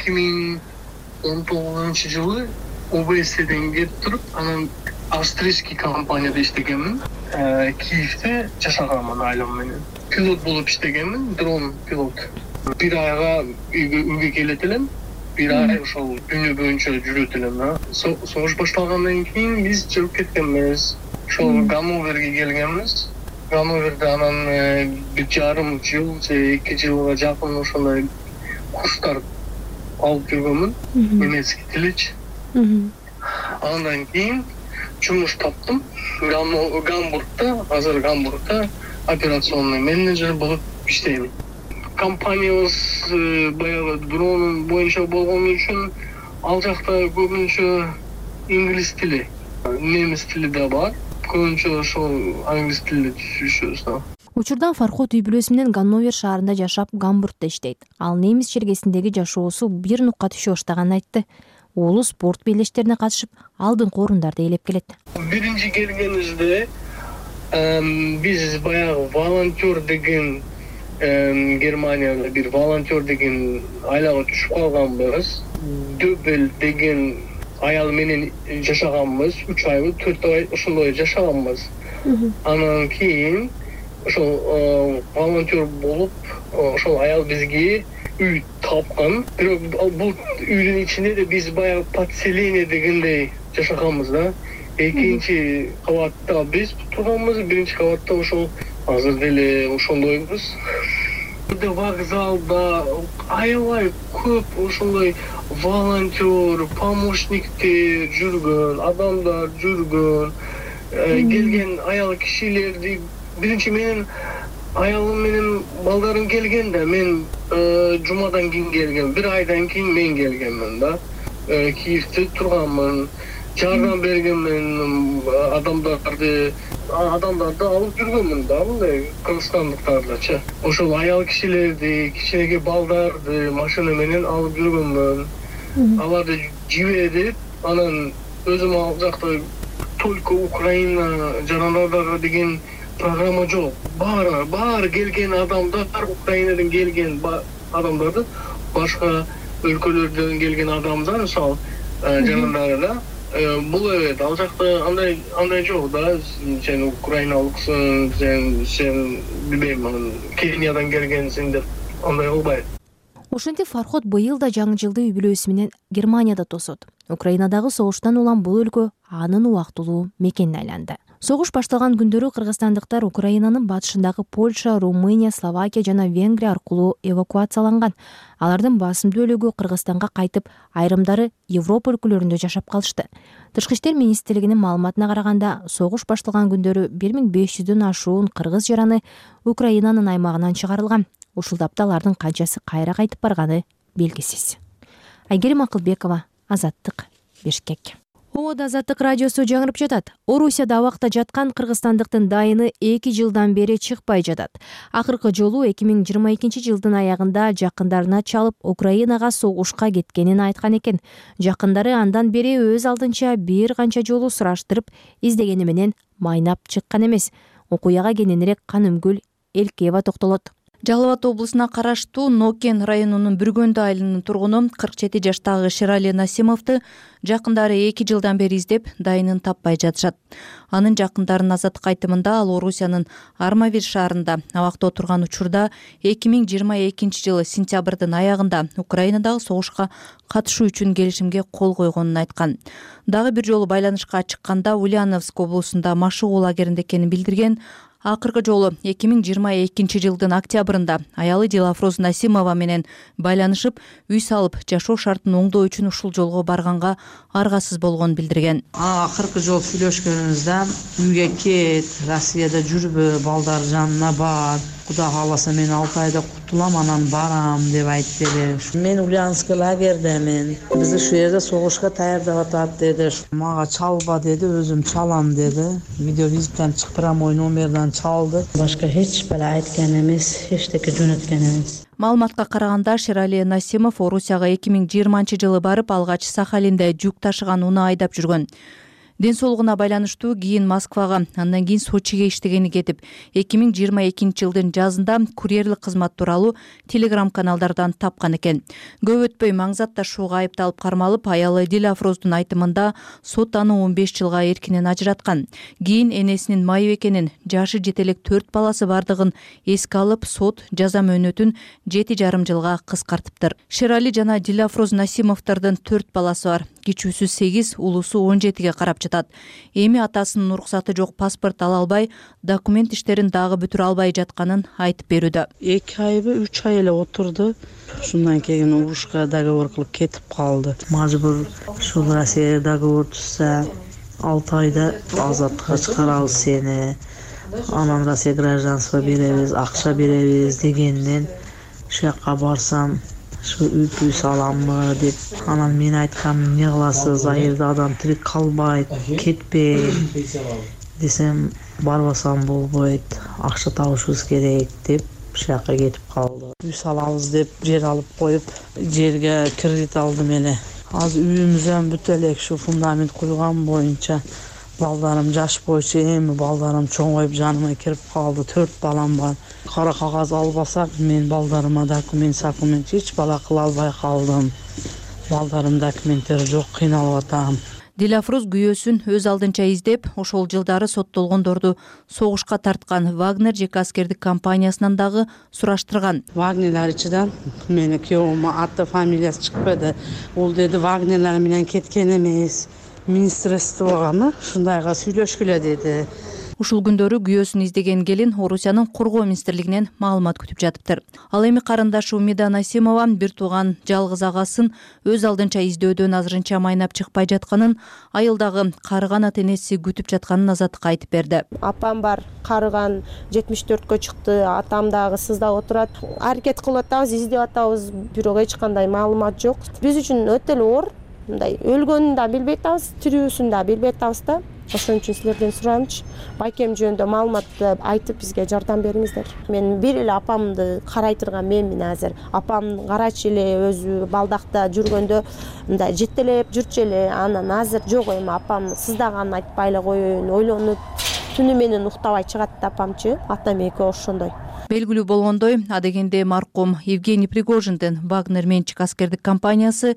2019-жылы ОБСЕден кетип туруп, анан австрийский компанияда иштегенмин. Киевде жашаганмын айлам менен. Пилот болуп иштегенмин, дрон пилот. Бир айга үйгө келет элем. Бир ай ошол дүйнө боюнча жүрөт элем. Согуш башталгандан кийин биз чыгып кеткенбиз. Ошол Ганноверге келгенбиз. Ганноверде анан 1,5 жыл же 2 жылга жакын ошондой курстар алып жүргөнмүн. Немецкий тилич. Андан кийин жумуш таптым. Гамбургда, азыр Гамбургда операционный менеджер болуп иштейм. Компаниябыз баягы дрон боюнча болгон үчүн ал жакта көбүнчө инглиз тили, немис тили да бар. Көбүнчө ошол англис тилде түшүшөбүз да. Учурда Фархот үй бүлөсү менен Ганновер шаарында жашап, Гамбургда иштейт. Ал немис чергесиндеги жашоосу бир нукка түшө баштаганын айтты. Уулу спорт белештерине катышып, алдыңкы орундарды ээлеп келет. Биринчи келгенибизде биз баягы волонтер деген Германияда бир волонтер деген айлага түшүп калганбыз. Дөбел деген аял менен жашаганбыз. 3 ай, 4 ай ошондой жашаганбыз. Анан кийин ошол волонтер болуп, ошол аял бизге үй тапкан. Бирок бул үйдүн ичинде да биз баягы подселение дегендей жашаганбыз да. Экинчи кабатта биз турганбыз, биринчи кабатта ошол азыр деле ошондойбуз. Вокзалда аябай көп ошондой волонтер, помощниктер жүргөн, адамдар жүргөн, келген аял кишилерди биринчи менин аялым менен балдарым келген да, мен жумадан кийин келгем, бир айдан кийин мен келгенмин да. Киевде турганмын, жардам бергенмин, адамдарды алып жүргөнмүн да, мындай кыргызстандыктардычы. Ошол аял кишилерди, кичинекей балдарды машина менен алып жүргөнмүн. Аларды жиберип, анан өзүм ал жакта только Украина жарандардары деген программа жок. Баары келген адамдар, Украинадан келген адамдарды, башка өлкөлөрдөн келген адамдар, мисалы жарандары да. Бул ал жакта андай жок да. Сен украиналыксың, сен билбейм, Кениядан келгенсиң деп андай кылбайт. Ошентип Фархот быйыл да жаңы жылды үй бүлөсү менен Германияда тосот. Украинадагы согуштан улам бул өлкө анын убактылуу мекенине айланды. Согуш башталган күндөрү кыргызстандыктар Украинанын батышындагы Польша, Румыния, Словакия жана Венгрия аркылуу эвакуацияланган. Алардын басымдуу бөлүгү Кыргызстанга кайтып, айрымдары Европа өлкөлөрүндө жашап калышты. Тышкы иштер министрлигинин маалыматына караганда, согуш башталган күндөрү 1500дөн ашуун кыргыз жараны Украинанын аймагынан чыгарылган. Ушул тапта алардын канчасы кайра кайтып барганы белгисиз. Айгерим Акылбекова, Азаттык, Бишкек. Ода Азаттык радиосу жаңырып жатат. Орусияда абакта жаткан кыргызстандыктын дайыны 2 жылдан бери чыкпай жатат. Акыркы жолу 2022 жылдын аягында жакындарына чалып Украинага согушка кеткенин айткан экен. Жакындары андан бери өз алдынча бир канча жолу сураштырып, издегени менен майнап чыккан эмес. Окуяга кененирээк Канымгүл Элкеева токтолот. Жалал Абад облусуна караштуу Нокен районунун Бүргөндү айылынын тургуну 47 жаштагы Шерали Насимовду жакындары 2 жылдан бери издеп, дайынын таппай жатышат. Анын жакындарынын азаттык айтымында ал Орусиянын Армавир шаарында абакта отурган учурда 2022 жылы сентябрдын аягында Украинадагы согушка катышуу үчүн келишимге кол койгонун айткан. Дагы бир жолу байланышка чыкканда Ульяновск облусунда машыгуу лагеринде экенин билдирген. Акыркы жолу 2022 жылдын октябрында аялы Дилафроз Насимова менен байланышып, үй салып, жашоо шартын оңдоо үчүн ушул жолго барганга аргасыз болгонун билдирген. Акыркы жолу сүйлөшкөнүбүздө үйгө кет, Россияда жүрбө, балдар жанына бар. Куда кааласа мен 6 айда кутулам, анан барам деп айтты эле. Мен Ульяновск лагердемин. Биз ушул жерде согушка даярдап атат деди. Мага чалба деди, өзүм чалам деди. Видеовизиттен чыктырам, мой номерден чалды. Башка эч бала айткан эмес, эчтеке жөнөткөн эмес. Маалыматка караганда Шерали Насимов Орусияга 2020-жылы барып, алгач Сахалинде жүк ташыган унаа айдап жүргөн. Ден соолугуна байланыштуу кийин Москвага, андан кийин Сочиге иштегени кетип, 2022-жылдын жазында курьерлик кызмат тууралуу телеграм-каналдардан тапкан экен. Көп өтпөй маңзат ташууга айыпталып кармалып, аялы Диляфроздун айтымында сот аны 15 жылга эркинен ажыраткан. Кийин энесинин майып экенин, жашы жете элек 4 баласы бардыгын эске алып, сот жаза мөөнөтүн 7,5 жылга кыскартыптыр. Шерали жана Диляфроз Насимовдордун 4 баласы бар. Кичүүсү 8, улуусу 17ге карап жатат. Эми атасынын уруксаты жок паспорт ала албай, документ иштерин дагы бүтүрө албай жатканын айтып берүүдө. 2 айбы 3 ай эле отурду. Шундан кийин урушка договор кылып кетип калды. Мажбур ушул Россияга договор түзсө 6 айда азаттыкка чыгарабыз сени. Анан Россия гражданство беребиз, акча беребиз дегенден ушул жака барсам үй саламмы деп, анан мен айткам, эмне кыласыз, айылда адам тирик калбайт, кетпей десем, барбасам болбойт, акча табышыбыз керек деп ушул жака кетип калды. Үй салабыз деп жер алып коюп, жерге кредит алдым эле. Азыр үйүмүздөн бүтө элек ушу фундамент куйган боюнча балдарым жаш бойчу, эми балдарым чоңоюп жаныма кирип калды. 4 балам бар. Кара кагаз албасак, мен балдарыма документ эч бала кыла албай калдым. Балдарым документтери жок, кыйналып атам. Диляфроз күйөөсүн өз алдынча издеп, ошол жылдары соттолгондорду согушка тарткан Вагнер жеке аскердик компаниясынан дагы сураштырган. Вагнерлер ичиден менин күйөөмө аты фамилиясы чыкпады. Ол деди Вагнерлер менен кеткен эмес. Министрлствоганы ушундайга сүйлөшкүлө деди. Ушул күндөрү күйөөсүн издеген келин Орусиянын коргоо министрлигинен маалымат күтүп жатыптыр. Ал эми карындашы Умида Насимова бир тууган жалгыз агасын өз алдынча издөөдөн азырынча майнап чыкпай жатканын, айылдагы карыган ата энеси күтүп жатканын Азаттыкка айтып берди. Апам бар, карыган 74кө чыкты, атам дагы сызда отурат. Аракет кылып атабыз, издеп атабыз, бирок эч кандай маалымат жок. Биз үчүн өтө эле оор. Мындай өлгөнүн да билбей атабыз, тирүүсүн да билбей атабыз да. Ошон үчүн силерден сурамчы, байкем жөнүндө маалыматты айтып бизге жардам бериңиздер. Мен бир эле апамды карай турган менмин азыр. Апам карачы эле өзү балдакта жүргөндө мындай жетелеп жүрчү эле. Анан азыр жок, эми апам сыздаганын айтпай эле коеюн, ойлонуп түнү менен уктабай чыгат да апамчы. Атам экөө ошондой. Белгилүү болгондой, адегенде маркум Евгений Пригожиндин Вагнер менчик аскердик компаниясы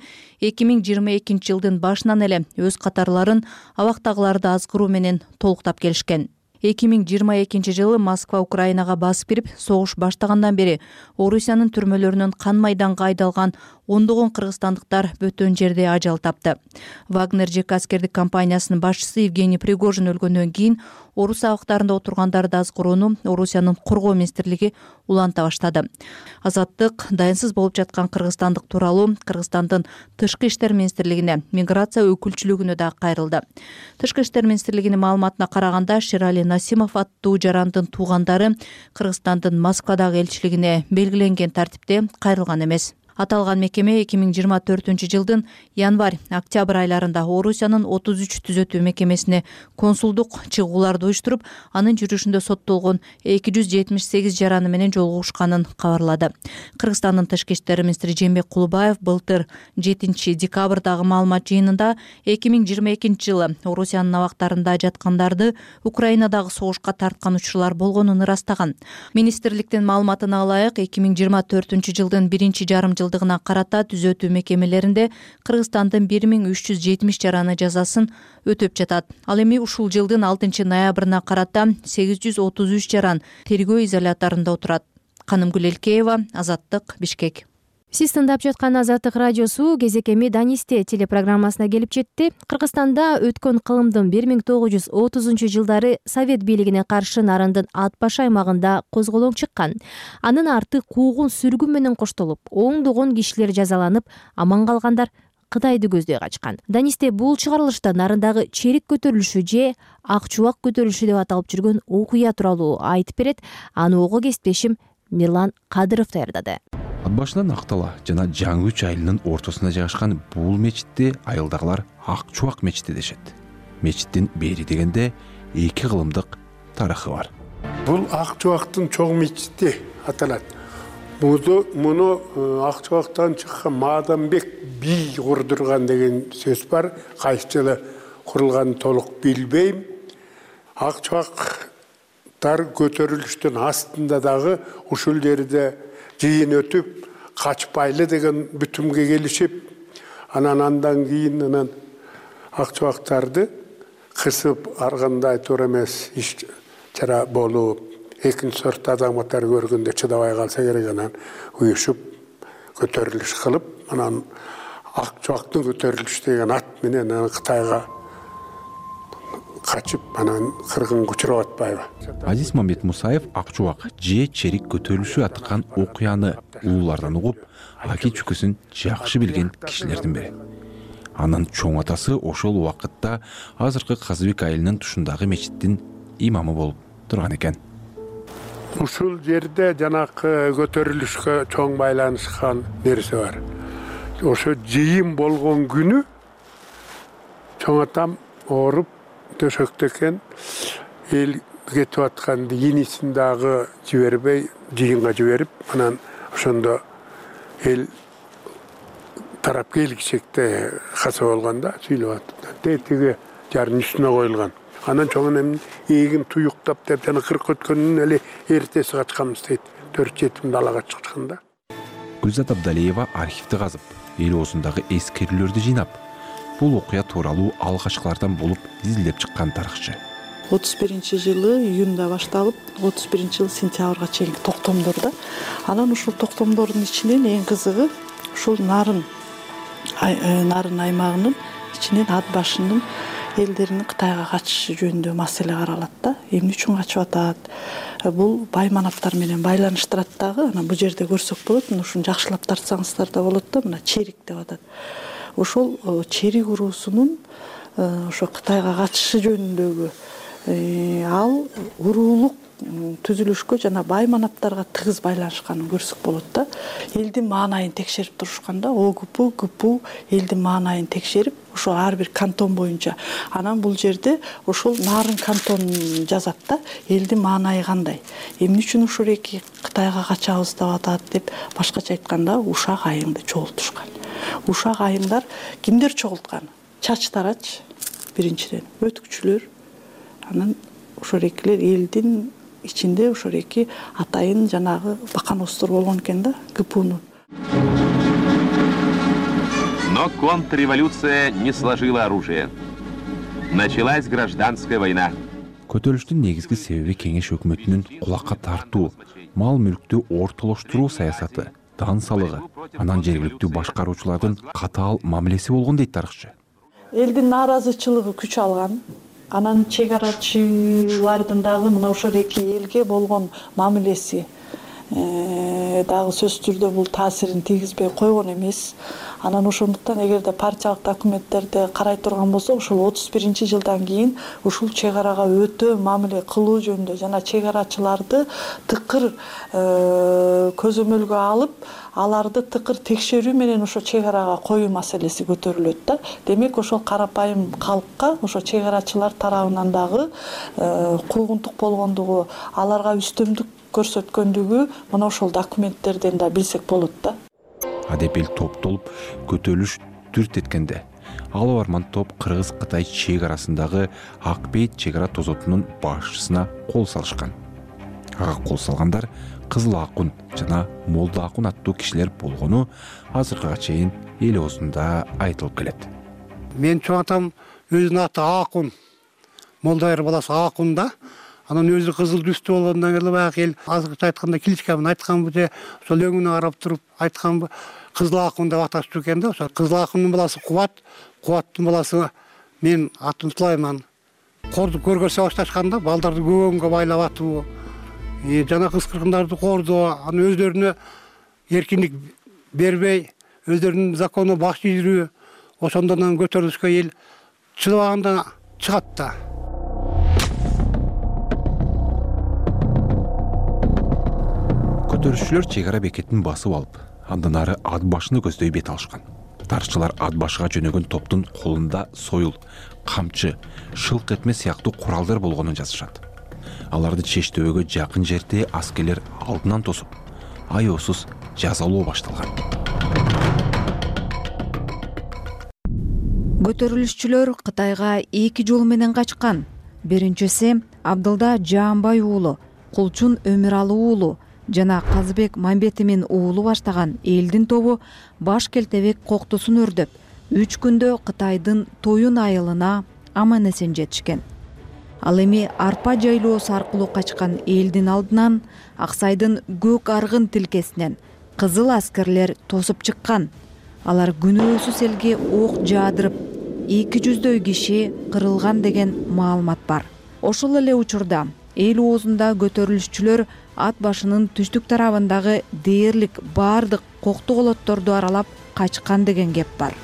2022-жылдын башынан эле өз катарларын абактагыларды азгыруу менен толуктап келишкен. 2022-жылы Москва Украинага басып кирип, согуш баштагандан бери Орусиянын түрмөлөрүнөн кан майданга айдалган ондогон кыргызстандыктар бөтөн жерде ажал тапты. Вагнер жеке аскердик компаниясынын башчысы Евгений Пригожин өлгөндөн кийин орус абактарында отургандарды азгырууну Орусиянын коргоо министрлиги уланта баштады. Азаттык дайынсыз болуп жаткан кыргызстандык тууралуу Кыргызстандын тышкы иштер министрлигине, миграция өкүлчүлүгүнө да кайрылды. Тышкы иштер министрлигинин маалыматына караганда, Шерали Насимов аттуу жарандын туугандары Кыргызстандын Москвадагы элчилигине белгиленген тартипте кайрылган эмес. Аталган мекеме 2024-жылдын январь-октябрь айларында Орусиянын 33 түзөтүү мекемесине консулдук чыгууларды уюштуруп, анын жүрүшүндө соттолгон 278 жараны менен жолугушканын кабарлады. Кыргызстандын тышкы иштер министри Жээнбек Кулубаев былтыр 7 декабрдагы маалымат жыйынында 2022-жылы Орусиянын абактарында жаткандарды Украинадагы согушка тарткан учурлар болгонун ырастаган. Министрликтин маалыматына ылайык, 2024-жылдын 1-жарым жылдыгына карата түзөтүү мекемелеринде Кыргызстандын 1370 жараны жазасын өтөп жатат. Ал эми ушул жылдын 6 ноябрына карата 833 жаран тергөө изоляторунда отурат. Канымгүл Элкеева, Азаттык, Бишкек. Сиз тыңдап жаткан Азаттык радиосу кезекеми Данисте телепрограммасына келип жетти. Кыргызстанда өткөн кылымдын 1930-жылдары Совет бийлигине каршы нарындын ат баш аймагында козголоң чыккан. Анын арты куугун сүргүн менен коштолуп, оңдогон кишилер жазаланып, аман калгандар Кытайды көздөй качкан. Данисте бул чыгарылышта нарындагы черик көтөрүлүшү же ак чубак көтөрүлүшү деп аталып жүргөн окуя тууралуу айтып берет. Аны ого кесиптешим Мирлан Кадыров даярдады. Ат башынан Актала жана Жаңы Үч айылынын ортосуна жайгашкан бул мечитти айылдагылар Ак Чубак мечити дешет. Мечиттин бери дегенде 2 кылымдык тарыхы бар. Бул Ак Чубактын чоң мечити аталат. Муну ак чубактан чыккан Маданбек бий курдурган деген сөз бар. Кайсы жылы курулганын толук билбейм. Ак чубактар көтөрүлүштүн астында дагы ушул жерде жыйын өтүп, качпайлы деген бүтүмгө келишип, андан кийин ак чубактарды кысып аргандай тура эмес иш чара болуп, экинчи сорт азаматтар көргөндө чыдабай калса керек, анан уюшуп көтөрүлүш кылып, анан ак чубактын көтөрүлүш деген ат менен Кытайга качып, анан кыргынга учуруп атпайбы. Азиз Мамбет Мусаев ак чубак же черик көтөрүлүшү аткан окуяны улуулардан угуп, аки чүкүсүн жакшы билген кишилердин бири. Анын чоң атасы ошол убакытта азыркы Казыбек айылынын тушундагы мечиттин имамы болуп турган экен. Ушул жерде жанакы көтөрүлүшкө чоң байланышкан нерсе бар. Ошо жыйын болгон күнү чоң атам ооруп төшөктө экен, эл кетип атканды инисин дагы жибербей жыйынга жиберип, анан ошондо эл тарап келгичекте каса болгондо сүйлөп атты. Тиги жардын үстүнө коюлган. Анан чоң энем эгин туюктап деп жана кырк өткөнүн эле эртеси качканбыз дейт. 4-7 далага чыкканда. Гүлзат Абдалиева архивди казып, эл оозундагы эскерүүлөрдү жыйнап, бул окуя тууралуу алгачкылардан болуп изилдеп чыккан тарыхчы. 31-жылы июнда башталып, 31-жылы сентябрга чейинки токтомдордо. Анан ушул токтомдордун ичинен эң кызыгы ушул нарын аймагынын ичинен ат башынын элдеринин Кытайга качышы жөнүндө маселе каралат да. Эмне үчүн качып атат? Бул бай манаптар менен байланыштырат дагы. Анан бул жерде көрсөк болот, ушуну жакшылап тартсаңыздар да болот да. Мына черик деп атат. Ошол черик уруусунун ошо Кытайга качышы жөнүндөгү ал уруулук түзүлүшкө жана бай манаптарга тыгыз байланышканын көрсөк болот да. Элдин маанайын текшерип турушканда, ГПУ элдин маанайын текшерип, ошо ар бир кантон боюнча. Анан бул жерде ошол нарын кантонун жазат да, элдин маанайы кандай. Эмне үчүн ушул эки Кытайга качабыз деп атат деп, башкача айтканда ушак айыңды чогултушкан. Ушак айыңдар кимдер чогулткан? Чачтарач биринчиден, өткүчүлөр. Анан ошол экилер элдин ичинде ошол эки атайын жанагы баканостор болгон экен да, ГПУнун. Но контрреволюция не сложила оружие. Началась гражданская война. Көтөрүлүштүн негизги себеби кеңеш өкмөтүнүн кулакка тартуу, мал мүлктү ортолоштуруу саясаты, дан салыгы, анан жергиликтүү башкаруучулардын катаал мамилеси болгон дейт тарыхчы. Элдин нааразычылыгы күч алган. Анан чегарачылардын дагы мына ошол эки элге болгон мамилеси дагы сөзсүз түрдө бул таасирин тийгизбей койгон эмес. Анан ошондуктан эгерде партиялык документтерди карай турган болсок, ошол 31-жылдан кийин ушул чегарага өтө мамиле кылуу жөнүндө жана чегарачыларды тыкыр көзөмөлгө алып, аларды тыкыр текшерүү менен ошо чегарага коюу маселеси көтөрүлөт да. Демек ошол карапайым калкка ошо чегарачылар тарабынан дагы куугунтук болгондугу, аларга үстөмдүк көрсөткөндүгү мына ошол документтерден да билсек болот да. Адеп эл топтолуп көтөрүлүш түрт эткенде, ал барман топ Кыргыз-Кытай чегарасындагы Акбейт чегара тозотунун башчысына кол салышкан. Ага кол салгандар Кызыл Акун жана Молда Акун аттуу кишилер болгону азыркыга чейин эл оозунда айтылып келет. Мен чоң атам өзүнүн аты Акун, Молдайыр баласы Акун да. Анан өзү кызыл түстүү болгондон кийин баягы эл азыркыча айтканда кличкамын айтканбы же ошол өңүнө карап туруп айтканбы, Кызыл Акун деп аташты экен да. Ошол Кызыл Акундун баласы Кубаттын баласы мен атым Сулайман. Корду көргөзө башташканда балдарды көбөнгө байлап атуу, жана кыз-кыргындарды кордоо, анан өздөрүнө эркиндик бербей, өздөрүнүн закону баш ийрүү, ошондон көтөрүлүшкө эл чыдабаганда чыгат да. Көтөрүшчүлөр чегара бекетин басып алып, андан ары ат башыны көздөй бет алышкан. Тарыхчылар ат башыга жөнөгөн топтун колунда союл, камчы, шылк этме сыяктуу куралдар болгонун жазышат. Аларды чештөбөгө жакын жерде аскерлер алдынан тосуп, аяусыз жазалоо башталган. Көтөрүлүшчүлөр Кытайга 2 жол менен качкан. Биринчиси Абдылда Жаанбай уулу, Кулчун Өмүралы уулу жана Казыбек Мамбетимин уулу баштаган элдин тобу баш келтебек коктусун өрдөп, 3 күндө Кытайдын Тоюн айылына аман эсен жетишкен. Ал эми арпа жайлоосу аркылуу качкан элдин алдынан Аксайдын көк аргын тилкесинен кызыл аскерлер тосуп чыккан. Алар күнөөсүз элге ок жаадырып, 200дөй киши кырылган деген маалымат бар. Ошол эле учурда эл оозунда көтөрүлүшчүлөр ат башынын түштүк тарабындагы дээрлик баардык кокту колотторду аралап качкан деген кеп бар.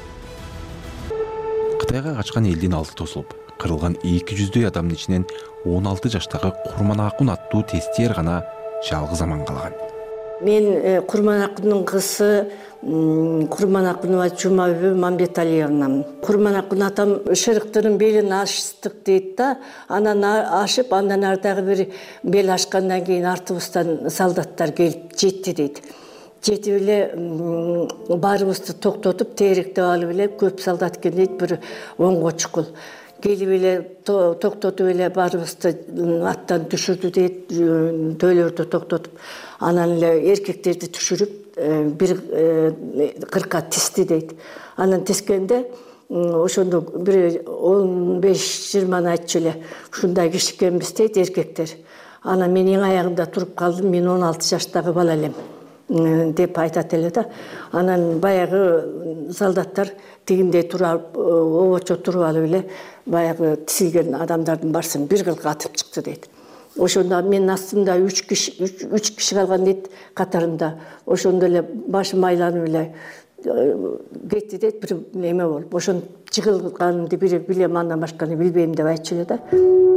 Кытайга качкан элдин алды тосулуп, кырылган 200дөй адамдын ичинен 16 жаштагы Курманакун аттуу тестиер гана жалгыз аман калган. Мен Курманакундун кызы Курманакунова Жумабү Мамбеталиевнамын. Курманакун атам шырыктырын белин аштык дейт да, анан ашып, андан ардагы бир бел ашкандан кийин артыбыздан солдаттар келип жетти дейт. Жетип эле баарыбызды токтотуп, териктеп алып эле көп солдат экен дейт, бир 10 чукул. Келип эле токтотуп эле баарыбызды аттан түшүрдү дейт, дөөлөрдү токтотуп, анан эле эркектерди түшүрүп бир кырка тисти дейт. Анан тискенде ошондо бир 15-20 айтчу эле, ушундай киши экенбиз дейт эркектер. Анан мен эң аягында туруп калдым, мен 16 жаштагы бала элем деп айтат эле да. Анан баягы солдаттар тигиндей туруп, обочо туруп алып эле баягы тизилген адамдардын барсын бир кылга атып чыкты дейт. Ошондо менин астымда 3 киши калган дейт катарында. Ошондо эле башым айланып эле кетти дейт, бир эме болуп. Ошон жыгылганымды билем, андан башканы билбейм деп айтчу эле да.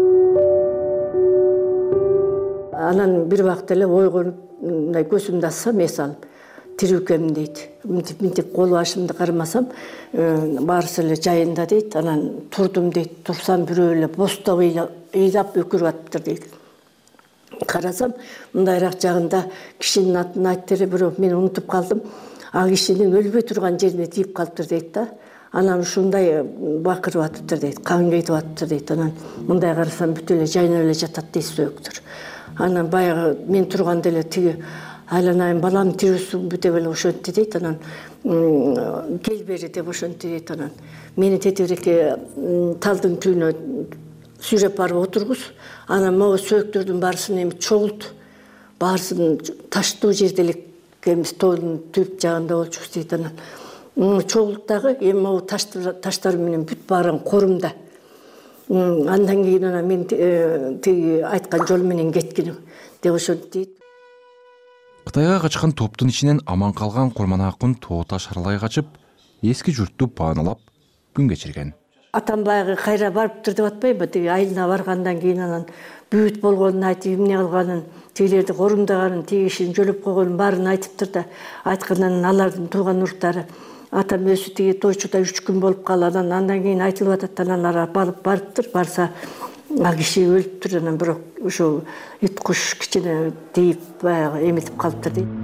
Анан бир убакта эле ойгонуп, мындай көзүмдү ачсам, эс алып, тирүү экенмин дейт. Мынтип кол башымды кармасам, баарысы эле жайында дейт. Анан турдум дейт. Турсам бирөө эле бостоо ыйлап өкүрүп атыптыр дейт. Карасам, мындайраак жагында кишинин атын айтты эле, бирок мен унутуп калдым. А кишинин өлбөй турган жерине тийип калыптыр дейт да. Анан ушундай бакырып атыптыр дейт, кан кетип атыптыр дейт. Анан мындай карасам бүт эле жайнап эле жатат дейт сөөктөр. Анан баягы мен турганда эле тиги айланайын, балам тирүүсүңбү деп эле ошентти дейт. Анан кел бери деп ошентти дейт. Анан мени тетибирекке талдын түбүнө сүйрөп барып отургуз. Анан могу сөөктөрдүн баарысын эми чогулт. Баарысын таштуу жерде эле экенбиз, тоонун түп жагында болчубуз дейт. Анан чогулт дагы эми могу таштар менен бүт баарың корумда. Андан кийин анан мен тиги айткан жол менен кеткеним деп ошентти дейт. Кытайга качкан топтун ичинен аман калган Курманакун тоо таш аралай качып, эски журтту пааналап күн кечирген. Атам баягы кайра барыптыр деп атпайбы, тиги айылына баргандан кийин анан бүт болгонун айтып, эмне кылганын, тигилерди корумдаганын, тиги кишини жөлөп койгонун баарын айтыптыр да. Айткандан алардын тууган уруктары атам өзү тиги тойчуда 3 күн болуп калган, андан кийин айтылып атат, алар барыптыр, барса а киши өлүптүр, анан бирок ошо ит куш кичине тийип баягы эметип калыптыр дейт.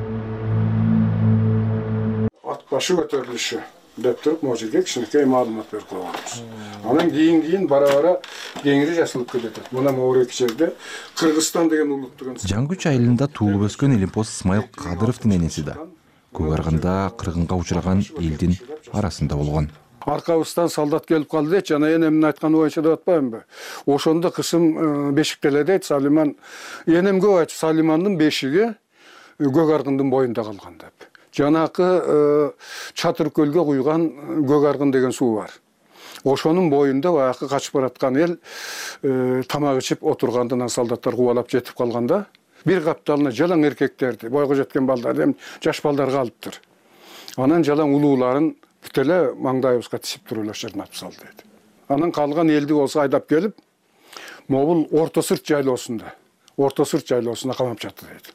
Ат башы көтөрүлүшү деп туруп, могу жерге кичинекей маалымат берип койгонбуз. Анан кийин бара-бара кеңири жасалып кетет. Мына могу эки жерде Кыргызстан деген улуттугун. Жаңгүч айылында туулуп өскөн Элимпоз Исмайыл Кадыровдун энеси да көк аргында кыргынга учураган элдин арасында болгон. Аркабыздан солдат келип калды дейт, жана энемдин айтканы боюнча деп атпаймынбы? Ошондо кышым бешиктеле дейт, Салиман. Энем көп айтып, Салимандын бешиги көк аргындын боюнда калган деп. Жанакы Чатыр көлгө куйган көк аргын деген суу бар. Ошонун боюнда баягы качып бараткан эл тамак ичип отургандан солдаттар кубалап жетип калганда, бир капталына жалаң эркектерди, бойго жеткен балдар, жаш балдар калыптыр. Анан жалаң улууларын бүт эле маңдайыбызга тисип туруп эле шырнап салды дейт. Анан калган элди болсо айдап келип, могул Орто Сырт жайлоосунда камап жатты дейт.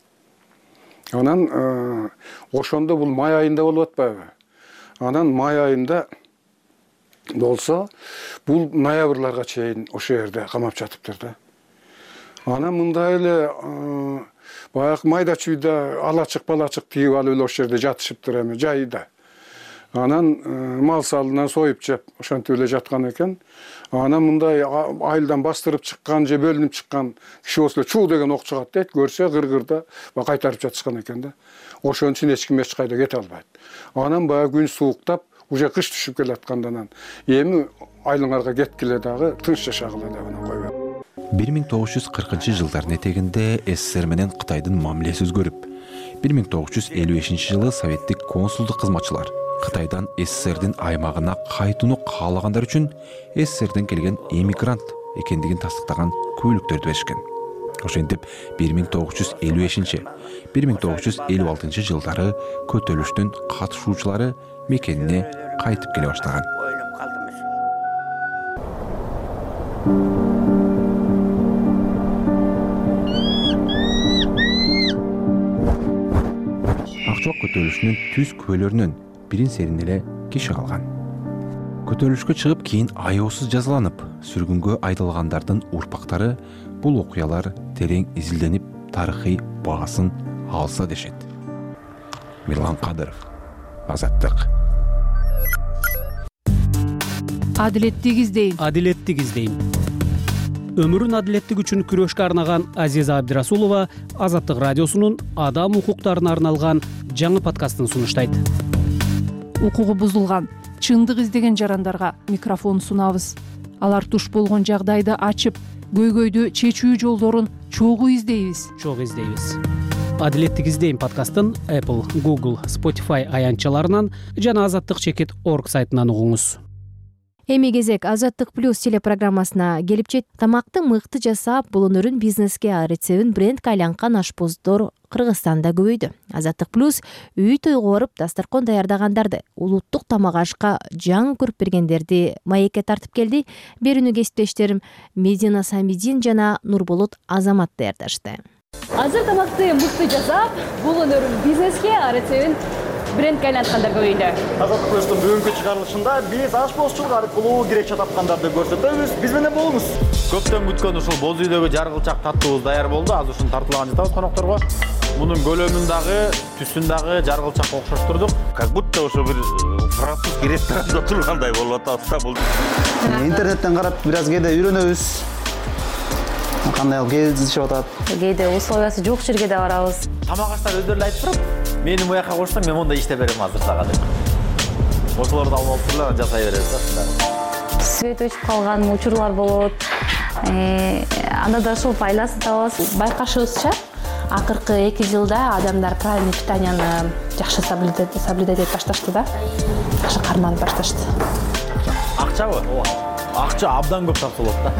Анан ошондо бул май айында болуп атпайбы? Анан май айында болсо бул ноябрларга чейин ошо жерде камап жатыптыр да. Анан мындай эле баягы майда чүйдө алачык балачык тийип алып эле ошол жерде жатышыптыр эми жайда. Анан мал салынан союп жеп ошентип эле жаткан экен. Анан мындай айылдан бастырып чыккан же бөлүнүп чыккан киши болсо чуу деген ок чыгат дейт. Көрсө кыргырда кайтарып жатышкан экен да. Ошон үчүн эч ким эч кайда кете албайт. Анан баягы күн сууктап, уже кыш түшүп келаткандан эми айылыңарга кеткиле дагы тынч жашагыла деп анан койбойт. 1940-жылдардын этегинде СССР менен Кытайдын мамилеси өзгөрүп, 1955-жылы советтик консулдук кызматчылар Кытайдан СССРдин аймагына кайтууну каалагандар үчүн СССРден келген эмигрант экендигин тастыктаган күбөлүктөрдү беришкен. Ошентип 1955-1956 жылдары көтөрүлүштүн катышуучулары мекенине кайтып келе баштаган. Акчоок көтөрүлүшүнүн түз күбөлөрүнөн бирин серин эле киши калган. Көтөрүлүшкө чыгып кийин аеосуз жазаланып, сүргүнгө айдалгандардын урпактары бул окуялар терең изилденип, тарыхый баасын алса дешет. Мирлан Кадыров, Азаттык. Адилеттик издейм. Адилеттик издейм. Өмүрүн адилеттик үчүн күрөшкө арнаган Азиза Абдирасулова Азаттык радиосунун адам укуктарына арналган жаңы подкастын сунуштайт. Укугу бузулган, чындык издеген жарандарга микрофон сунабыз. Алар туш болгон жагдайды ачып, көйгөйдү чечүү жолдорун чогуу издейбиз. Адилеттик издейм подкастын Apple, Google, Spotify аянтчаларынан жана azattik.org сайтынан угуңуз. Эми кезек Азаттык плюс телепрограммасына келип жет. Тамакты мыкты жасап, бул өнөрүн бизнеске рецебин брендке айланкан ашпоздор Кыргызстанда көбөйдү. Азаттык плюс үй тойго барып дастаркон даярдагандарды, улуттук тамак ашка жаңы көрүп бергендерди маекке тартып келди. Берүүнү кесиптештерим Медина Самидин жана Нурболот Азамат даярдашты. Азыр тамакты мыкты жасап, бул өнөрүн бизнеске рецебин брендке айланткандар көбөйдү. Азаттык плюстун бүгүнкү чыгарылышында биз ашпозчулук аркылуу киреше тапкандарды көрсөтөбүз. Биз менен болуңуз. Көптөн күткөн ушул боз үйдөгү жаргылчак таттуубуз даяр болду. Азыр ушуну тартылаган жатабыз конокторго. Мунун көлөмүн дагы, түсүн дагы жаргылчакка окшоштурдук. Как будто ошо бир французский ресторанда тургандай болуп атат бул. Интернеттен карап бир аз кээде үйрөнөбүз. Кандай кездешип атат. Кээде условиясы жок жерге да барабыз. Тамак аштар өздөрү айтып турат. Мени буяка койсоң, мен монда иштеп берем азыр сага деп. Ошолорду алып алып турлар, жасай беребиз да. Свет өчүп калган учурлар болот. Анда да ошол пайдасын табабыз. Байкашыбызча, акыркы 2 жылда адамдар правильный питанияны жакшы соблюдать этип башташты да. Жакшы карманып башташты. Акчабы? Акча абдан көп тартылат да.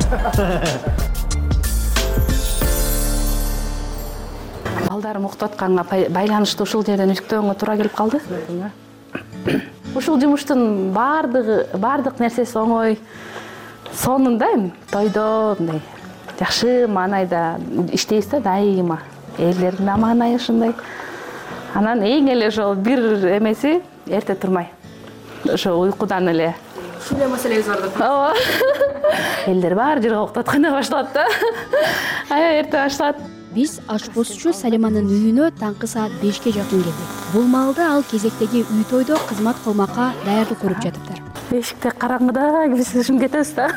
Балдарым окутуп атканга байланыштуу ушул жерден үктөгөнгө туура келип калды. Ушул жумуштун бардык нерсеси оңой. Сонунда эми тойдо мындай жакшы маанайда иштейбиз да дайыма. Элдердин маанайы ушундай. Анан эң эле ошол бир эмеси эрте турмай. Ошо уйкудан эле. Ушул маселебиз бар да. Ооба. Элдер бар жерге окутуп атканда башталат да. Эрте башталат. Биз ашпозчу Салиманын үйүнө таңкы саат 5-ке жакын келдик. Бул маалда ал кезектеги үй тойдо кызмат кылмакка даярдык көрүп жатыптыр. Эшикте караңгыда киришим кетебиз да.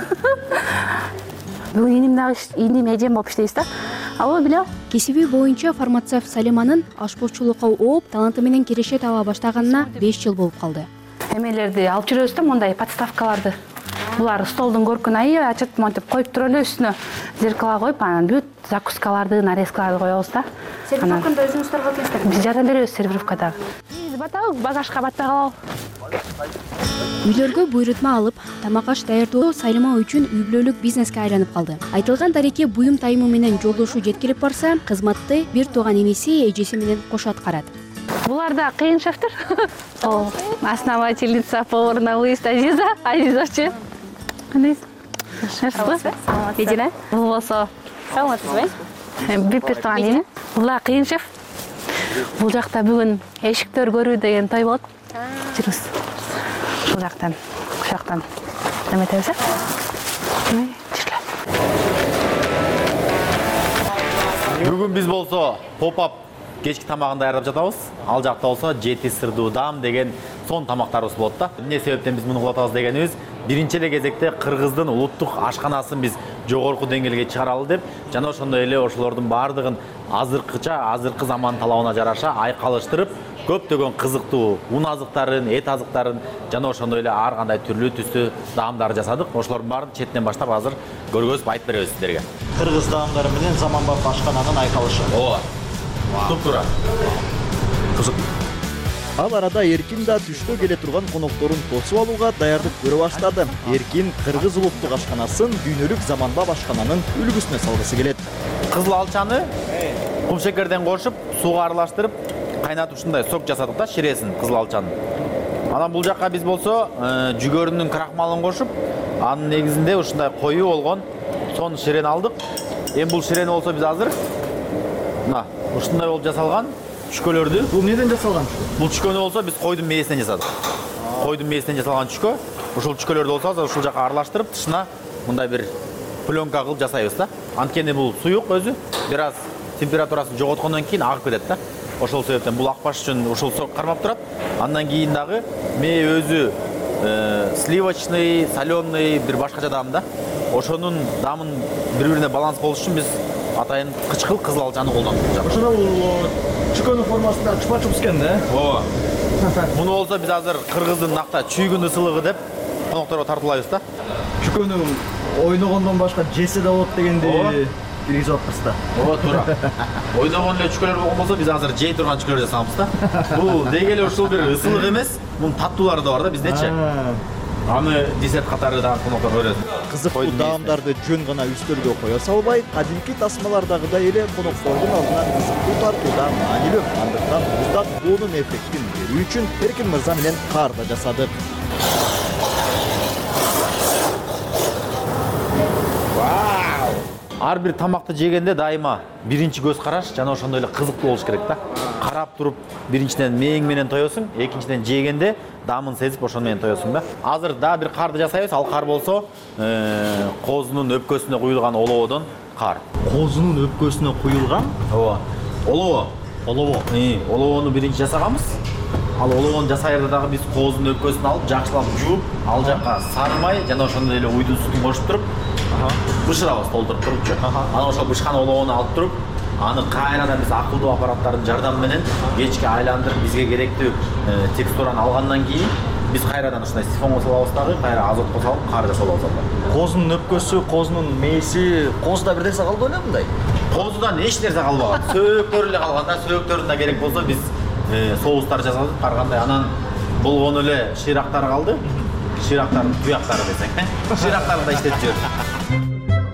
Бүгүн иним эжем болуп иштейбиз да. Албай билем. Кесиби боюнча фармацевт Салиманын ашпозчулукка ооп, таланты менен киреше таба баштаганына 5 жыл болуп калды. Эмелерди алып жүрөбүз да, мондай подставкаларды. Булар столдун көркүн айып ачып, монтип коюп туруп эле үстүнө зеркало коюп, анан бүт закускаларды, нарезкаларды коебуз да. Сервировкада өзүңүздөр кыласыздар. Биз жардам беребиз сервировкада. Биз батабыз, багажга батпай калабыз. Үйлөргө буйрутма алып, тамак аш даярдоо Салима үчүн үй бүлөлүк бизнеске айланып калды. Айтылган дареке буюм тайымы менен жолдошу жеткирип барса, кызматты бир тууган эмеси эжеси менен кош аткарат. Булар да кыйын шефтер. Основательница поварная выезд Азизовчу. Медина. Болсо. Саламатсызбы? Бипер тууган эне. Булар кыйын шеф. Бул жакта бүгүн эшиктер көрүү деген той болот. Жүрүбүз. Бул жактан, ушактан. Эметебиз. Бүгүн биз болсо поп-ап кечки тамагын даярдап жатабыз. Ал жакта болсо жети сырдуу дам деген сон тамактарыбыз болот да. Эмне себептен биз муну кылып атабыз дегенибиз, биринчи эле кезекте Кыргыздын улуттук ашканасын биз жогорку деңгээлге чыгаралы деп, жана ошондой эле ошолордун баардыгын азыркы заман талабына жараша айкалыштырып, көптөгөн кызыктуу ун азыктарын, эт азыктарын жана ошондой эле ар кандай түрлүү түстүү даамдарды жасадык. Ошолордун баарын четинен баштап азыр көргөзүп айтып беребиз сиздерге. Кыргыз даамдары менен заманбап ашкананын айкалышы. Ооба. Туп-туура. Кызык. Ал арада Эркин да түштө келе турган конокторун тосуп алууга даярдык көрө баштады. Эркин Кыргыз улуттук ашканасын дүйнөлүк заманбап ашкананын үлгүсүнө салгысы келет. Кызыл алчаны кумшекерден кошуп, сууга аралаштырып, кайнатып ушундай сок жасадык да, ширесин кызыл алчанын. Анан бул жакка биз болсо жүгөрүнүн крахмалын кошуп, анын негизинде ушундай коюу болгон сон ширени алдык. Эми бул ширени болсо биз азыр мына ушундай болуп жасалган чүкөлөрдү. Бул эмнеден жасалган? Бул чүкөнү болсо биз койдун мээсинен жасадык. Койдун мээсинен жасалган чүкө. Ушул чүкөлөрдү болсо азыр ушул жака аралаштырып, тышына мындай бир пленка кылып жасайбыз да. Анткени бул суюк өзү, бир аз температурасын жоготкондон кийин агып кетет да. Ошол себептен бул акпаш үчүн ушул сок кармап турат. Андан кийин дагы мээ өзү сливочный, соленый бир башкача даам да. Ошонун даамын бири-бирине баланс болуш үчүн биз атайын кычкыл кызыл алчаны колдондук. Ошоно бул чүкөнүн формасында чупа-чупс экен да. Ооба. Муну болсо биз азыр Кыргыздын накта чүйгүн ысылыгы деп конокторго тартуулайбыз да. Чүкөнү ойногондон башка жесе да болот дегенди киргизип атпыз да. Ооба, туура. Ойногон эле чүкөлөр болгон болсо биз азыр жей турган чүкөлөр жасабыз да. Бул деги эле ушул бир ысылык эмес, мунун таттуулары да бар да биздечи. Аны десерт катары да коноктор көрөт. Кызыктуу даамдарды жөн гана үстөлгө кое салбай, кадимки тасмалардагыдай эле коноктордун алдына кызыктуу тартууда маанилүү. Андыктан муздак буунун эффектин берүү үчүн Эркин мырза менен каарда жасадык. Ар бир тамакты жегенде дайыма биринчи көз караш жана ошондой эле кызыктуу болуш керек да. Карап туруп биринчиден мээң менен тоесуң, экинчиден жегенде даамын сезип ошону менен тоесуң да. Азыр да бир карды жасайбыз. Ал кар болсо козунун өпкөсүнө куюлган олоодон кар. Козунун өпкөсүнө куюлган? Ооба. Олоо. Олоону биринчи жасаганбыз. Ал олоону жасайырда дагы биз козунун өпкөсүн алып, жакшылап жууп, ал жакка сары май жана ошондой эле уйдун сутун кошуп туруп, бышырабыз толтуруп турупчу. Анан ошол бышкан олоону алып туруп, аны кайрадан биз акылдуу аппараттардын жардамы менен печке айландырып, бизге керектүү текстураны алгандан кийин биз кайрадан ушундай сифонго салабыз дагы, кайра азотко салып, кар жасап алабыз. Козунун өпкөсү, козунун мээси, козуда бир нерсе калды белем мындай? Козудан эч нерсе калбаган. Сөөктөрү эле калган да, сөөктөрүнө керек болсо биз соустар жасадык, ар кандай. Анан болгону эле шыйрактары калды. Шыйрактардын туяктары десең, шыйрактарын да иштетип жибердик.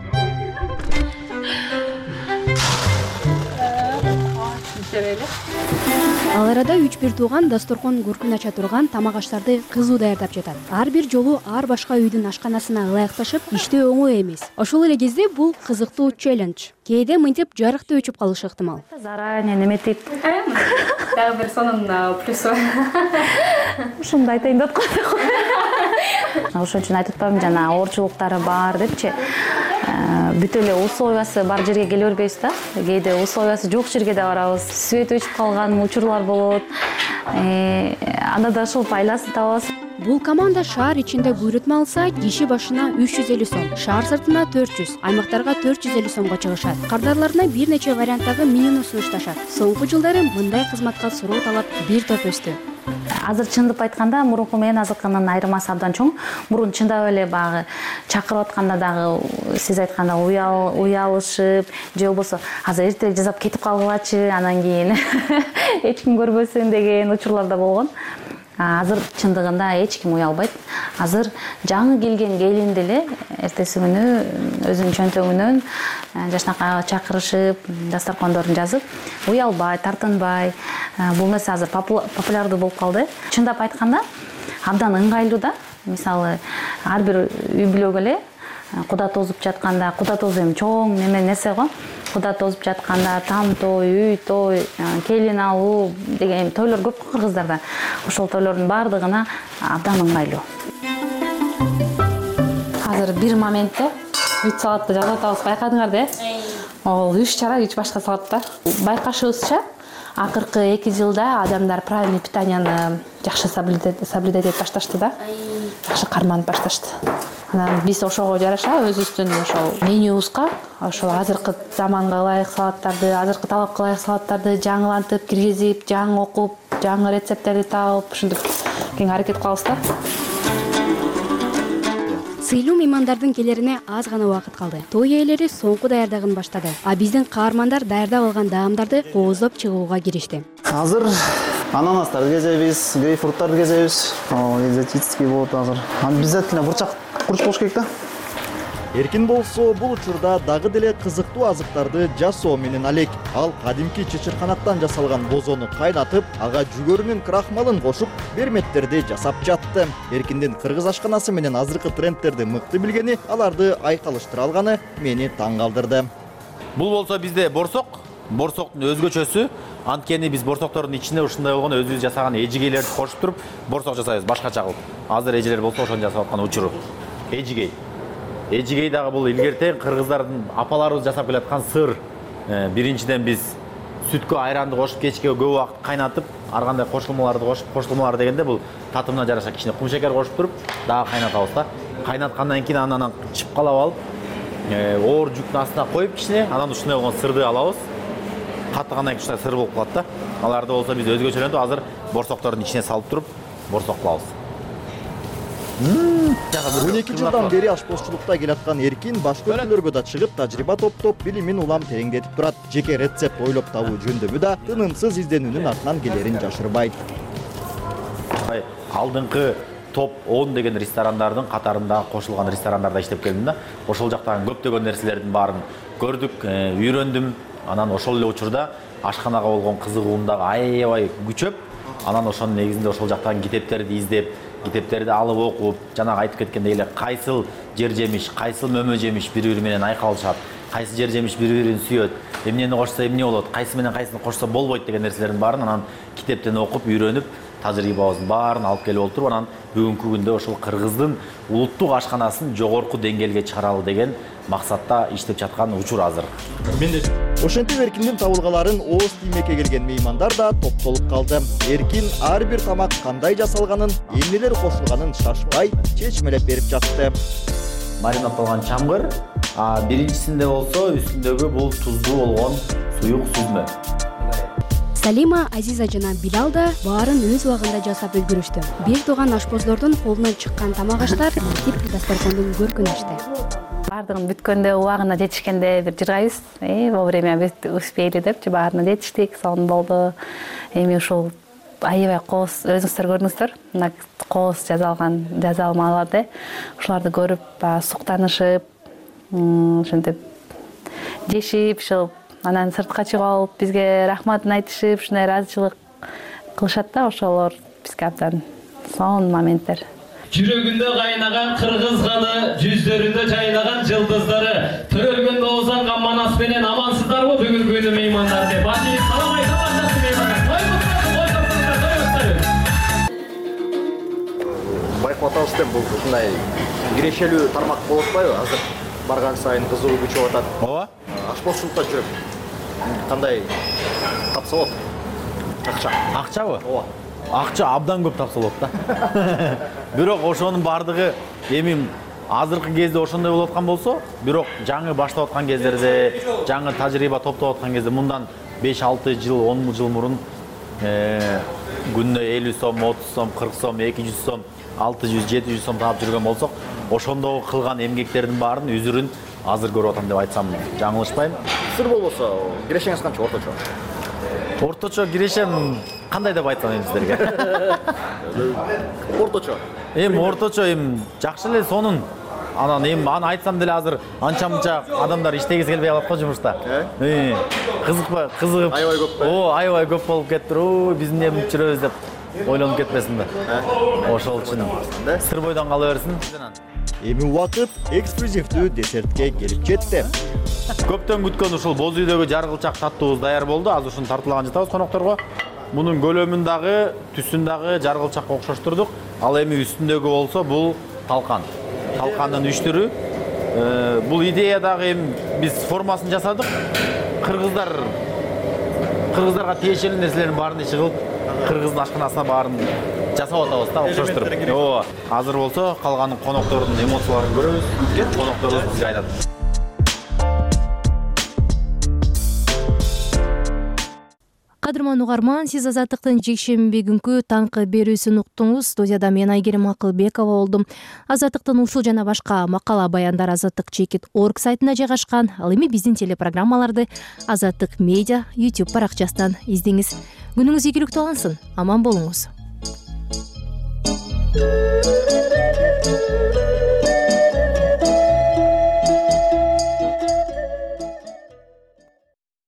Ал арада 3-1 тууган дасторкон көркүн ача турган тамак аштарды кызуу даярдап жатат. Ар бир жолу ар башка үйдүн ашканасына ылайыкташып, иштөө оңой эмес. Ошол эле кезде бул кызыктуу челлендж. Кээде мынтип жарыкты өчүп калышы ыктымал. Заранее неметип дагы бир сонун плюсу. Ушунду айтайын деп койдук. Ошон үчүн айтып атпаймынбы, жана оорчулуктары бар депчи. Бүт эле условиясы бар жерге келе бербейбиз да. Кээде условиясы жок жерге да барабыз. Свет өчүп калган учурлар болот. Анда да ошол айласын табабыз. Бул команда шаар ичинде буйрутма алса, киши башына 350 сом, шаар сыртына 400, аймактарга 450 сомго чыгышат. Кардарларына бир нече варианттагы менюну сунушташат. Соңку жылдары мындай кызматка суроо талап бир топ өстү. Азыр чындап айтканда мурунку менен азыркынын айырмасы абдан чоң. Мурун чындап эле багы чакырып атканда дагы сиз айтканда уялышып, же болбосо азыр эртерээк жасап кетип калгылачы, анан кийин эч ким көрбөсүн деген учурлар да болгон. Азыр чындыгында эч ким уялбайт. Азыр жаңы келген келин деле эртеси күнү өзүнүн чөнтөгүнөн жашнакайга чакырышып, дасторкондорун жазып, уялбай, тартынбай. Бул нерсе азыр популярдуу болуп калды. Чындап айтканда абдан ыңгайлуу да. Мисалы, ар бир үй бүлөгө эле куда тозуп жатканда, куда тозу эми чоң нерсе го. Куда тозуп жатканда там той, үй той, келин алуу деген тойлор көп кыргыздарда. Ошол тойлордун баардыгына абдан ыңгайлуу. Азыр бир моментте бүт салатты жасап атабыз, байкадыңар да? Ол үч чара үч башка салат да. Байкашыбызча, акыркы 2 жылда адамдар правильный питанияны жакшы соблюдать этип башташты да. Жакшы карманып башташты. Анан биз ошого жараша өзүбүздүн ошол менюбузга ошол азыркы заманга ылайык салаттарды, азыркы талапка ылайык салаттарды жаңылантып, киргизип, жаңы окуп, жаңы рецепттерди таап, ушинтип кең аракет кылабыз да. Сыйлуу меймандардын келерине аз гана убакыт калды. Той ээлери соңку даярдыгын баштады. А биздин каармандар даярдап алган даамдарды кооздоп чыгууга киришти. Азыр ананастарды кезебиз, грейпфруттарды кезебиз. Экзотический болот азыр. Обязательно бурчак курч болуш керек да. Эркин болсо бул учурда дагы деле кызыктуу азыктарды жасоо менен алек. Ал кадимки чычырканаттан жасалган бозону кайнатып, ага жүгөрүнүн крахмалын кошуп, берметтерди жасап жатты. Эркиндин кыргыз ашканасы менен азыркы трендтерди мыкты билгени, аларды айкалыштыра алганы мени таң калтырды. Бул болсо бизде борсок, борсоктун өзгөчөсү. Анткени биз борсоктордун ичинде ушундай болгон өзүбүз жасаган эжигейлерди кошуп туруп, борсок жасайбыз башкача кылып. Азыр эжелер болсо ошону жасап аткан учуру. Эжигей. Эжигей дагы бул илгертен кыргыздардын апаларыбыз жасап келаткан сыр. Биринчиден биз сүткө айранды кошуп, кечке көп убакыт кайнатып, ар кандай кошулмаларды кошуп, кошулмалар дегенде бул татымына жараша кичине кум шекер кошуп туруп, дагы кайнатабыз да. Кайнаткандан кийин анан чыпкалап алып, оор жүктүн астына коюп кичине, анан ушундай болгон сырды алабыз. Каттыгандан кийин ушундай сыр болуп калат да. Аларды болсо биз өзгөчөлөнтүп азыр борсоктордун ичине салып туруп, борсок кылабыз. 12 жылдан бери ашпозчулукта келаткан Эркин башка өлкөлөргө да чыгып, тажрыйба топтоп, билимин улам тереңдетип турат. Жеке рецепт ойлоп табуу жөндөмү да тынымсыз изденүүнүн артынан келерин жашырбайт. Алдыңкы топ 10 деген ресторандардын катарында кошулган ресторандарда иштеп келдим да. Ошол жактагы көптөгөн нерселердин баарын көрдүк, үйрөндүм. Анан ошол эле учурда ашканага болгон кызыгуум дагы аябай күчөп, анан ошонун негизинде ошол жактагы китептерди издеп, китептерди алып окуп, жанагы айтып кеткендей эле кайсыл жер жемиш, кайсыл мөмө жемиш бири-бири менен айкалышат, кайсы жер жемиш бири-бирин сүйөт, эмнени кошсо эмне болот, кайсы менен кайсыны кошсо болбойт деген нерселердин баарын анан китептен окуп, үйрөнүп, тажрыйбабыздын баарын алып келип олтуруп, анан бүгүнкү күндө ошол кыргыздын улуттук ашканасын жогорку деңгээлге чыгаралы деген максатта иштеп жаткан учур азыр. Ошентип Эркиндин табылгаларын ооз тиймекке келген меймандар да топтолуп калды. Эркин ар бир тамак кандай жасалганын, эмнелер кошулганын шашпай, чечмелеп берип жатты. Маринатталган чамгыр, биринчисинде болсо үстүндөгү бул туздуу болгон суюк сүзмө. Салима, Азиза жана Билал да баарын өз убагында жасап үлгүрүштү. Бир тууган ашпоздордун колунан чыккан тамак аштар тип дасторкондун көркүн ачты. Бардыгын бүткөндө убагына жетишкенде бир жыргайбыз. Вовремя успели депчи баарына жетиштик, сонун болду. Эми ушул аябай кооз өзүңүздөр көрдүңүздөр. Мына кооз жазалмаларды ушуларды көрүп, суктанышып, ошентип жешип, ушул анан сыртка чыгып алып, бизге рахматын айтышып, ушундай ыраазычылык кылышат да, ошолор бизге абдан сонун моменттер. Жүрөгүндө кайнаган кыргыз каны, жүздөрүндө жайнаган жылдыздары, төрөлгөндө оозанган манас менен амансыздарбы бүгүнкү күнү меймандар деп. Башыңыз салам айтабыз жакшы меймандар. Байкап атабыз деп бул ушундай кирешелүү тармак болуп атпайбы? Азыр барган сайын кызуу күчөп атат. Ооба. Ашпозчулукта жүрөм. Кандай тапса болот? Акча. Акчабы? Ооба. Акча абдан көп тапса болот да. Бирок ошонун бардыгы эми азыркы кезде ошондой болуп аткан болсо, бирок жаңы баштап аткан кездерде, жаңы тажрыйба топтоп аткан кезде мындан 5-6 жыл, 10 жыл мурун күнүнө 50 сом, 30 сом, 40 сом, 200 сом, 600-700 сом таап жүргөн болсок, ошондо кылган эмгектердин баарын үзүрүн азыр көрүп атам деп айтсам жаңылышпайм. Сыр болбосо, кирешеңиз канча орточо? Орточо кирешем кандай деп айтсам эми сиздерге? Орточо. Орточо жакшы эле сонун. Анан аны айтсам деле азыр анча-мынча адамдар иштегиси келбей калат го жумушта. Кызыкпы, кызыгып. Аябай көппү. Аябай көп болуп кетиптир. Биз эмне кылып жүрөбүз деп ойлонуп кетпесинби? Ошол үчүн сыр бойдон кала берсин. Эми убакыт эксклюзивдүү десертке келип жетти. Көптөн күткөн ушул боз үйдөгү жаргылчак таттуубуз даяр болду. Азыр ушуну тартылаган жатабыз конокторго. Мунун көлөмүн дагы, түсүн дагы жаргылчакка окшоштурдук. Ал эми үстүндөгү болсо бул талкан. Талкандын 3 түрү. Бул идея дагы эми биз формасын жасадык. Кыргыздарга тиешелүү нерселердин баарын иши кылып, кыргыздын ашканасына баарын жасап атабыз да, окшоштуруп. Ооба, азыр болсо калган коноктордун эмоцияларын көрөбүз. Конокторубуз бизге айтат. Кадырман угарман, сиз Азаттыктын жекшемби күнкү таңкы берүүсүн уктуңуз. Студияда мен Айгерим Акылбекова болдум. Азаттыктын ушул жана башка макала баяндар azattik.org сайтында жайгашкан. Ал эми биздин телепрограммаларды Азаттык медиа YouTube баракчасынан издеңиз. Күнүңүз ийгиликтүү алынсын. Аман болуңуз.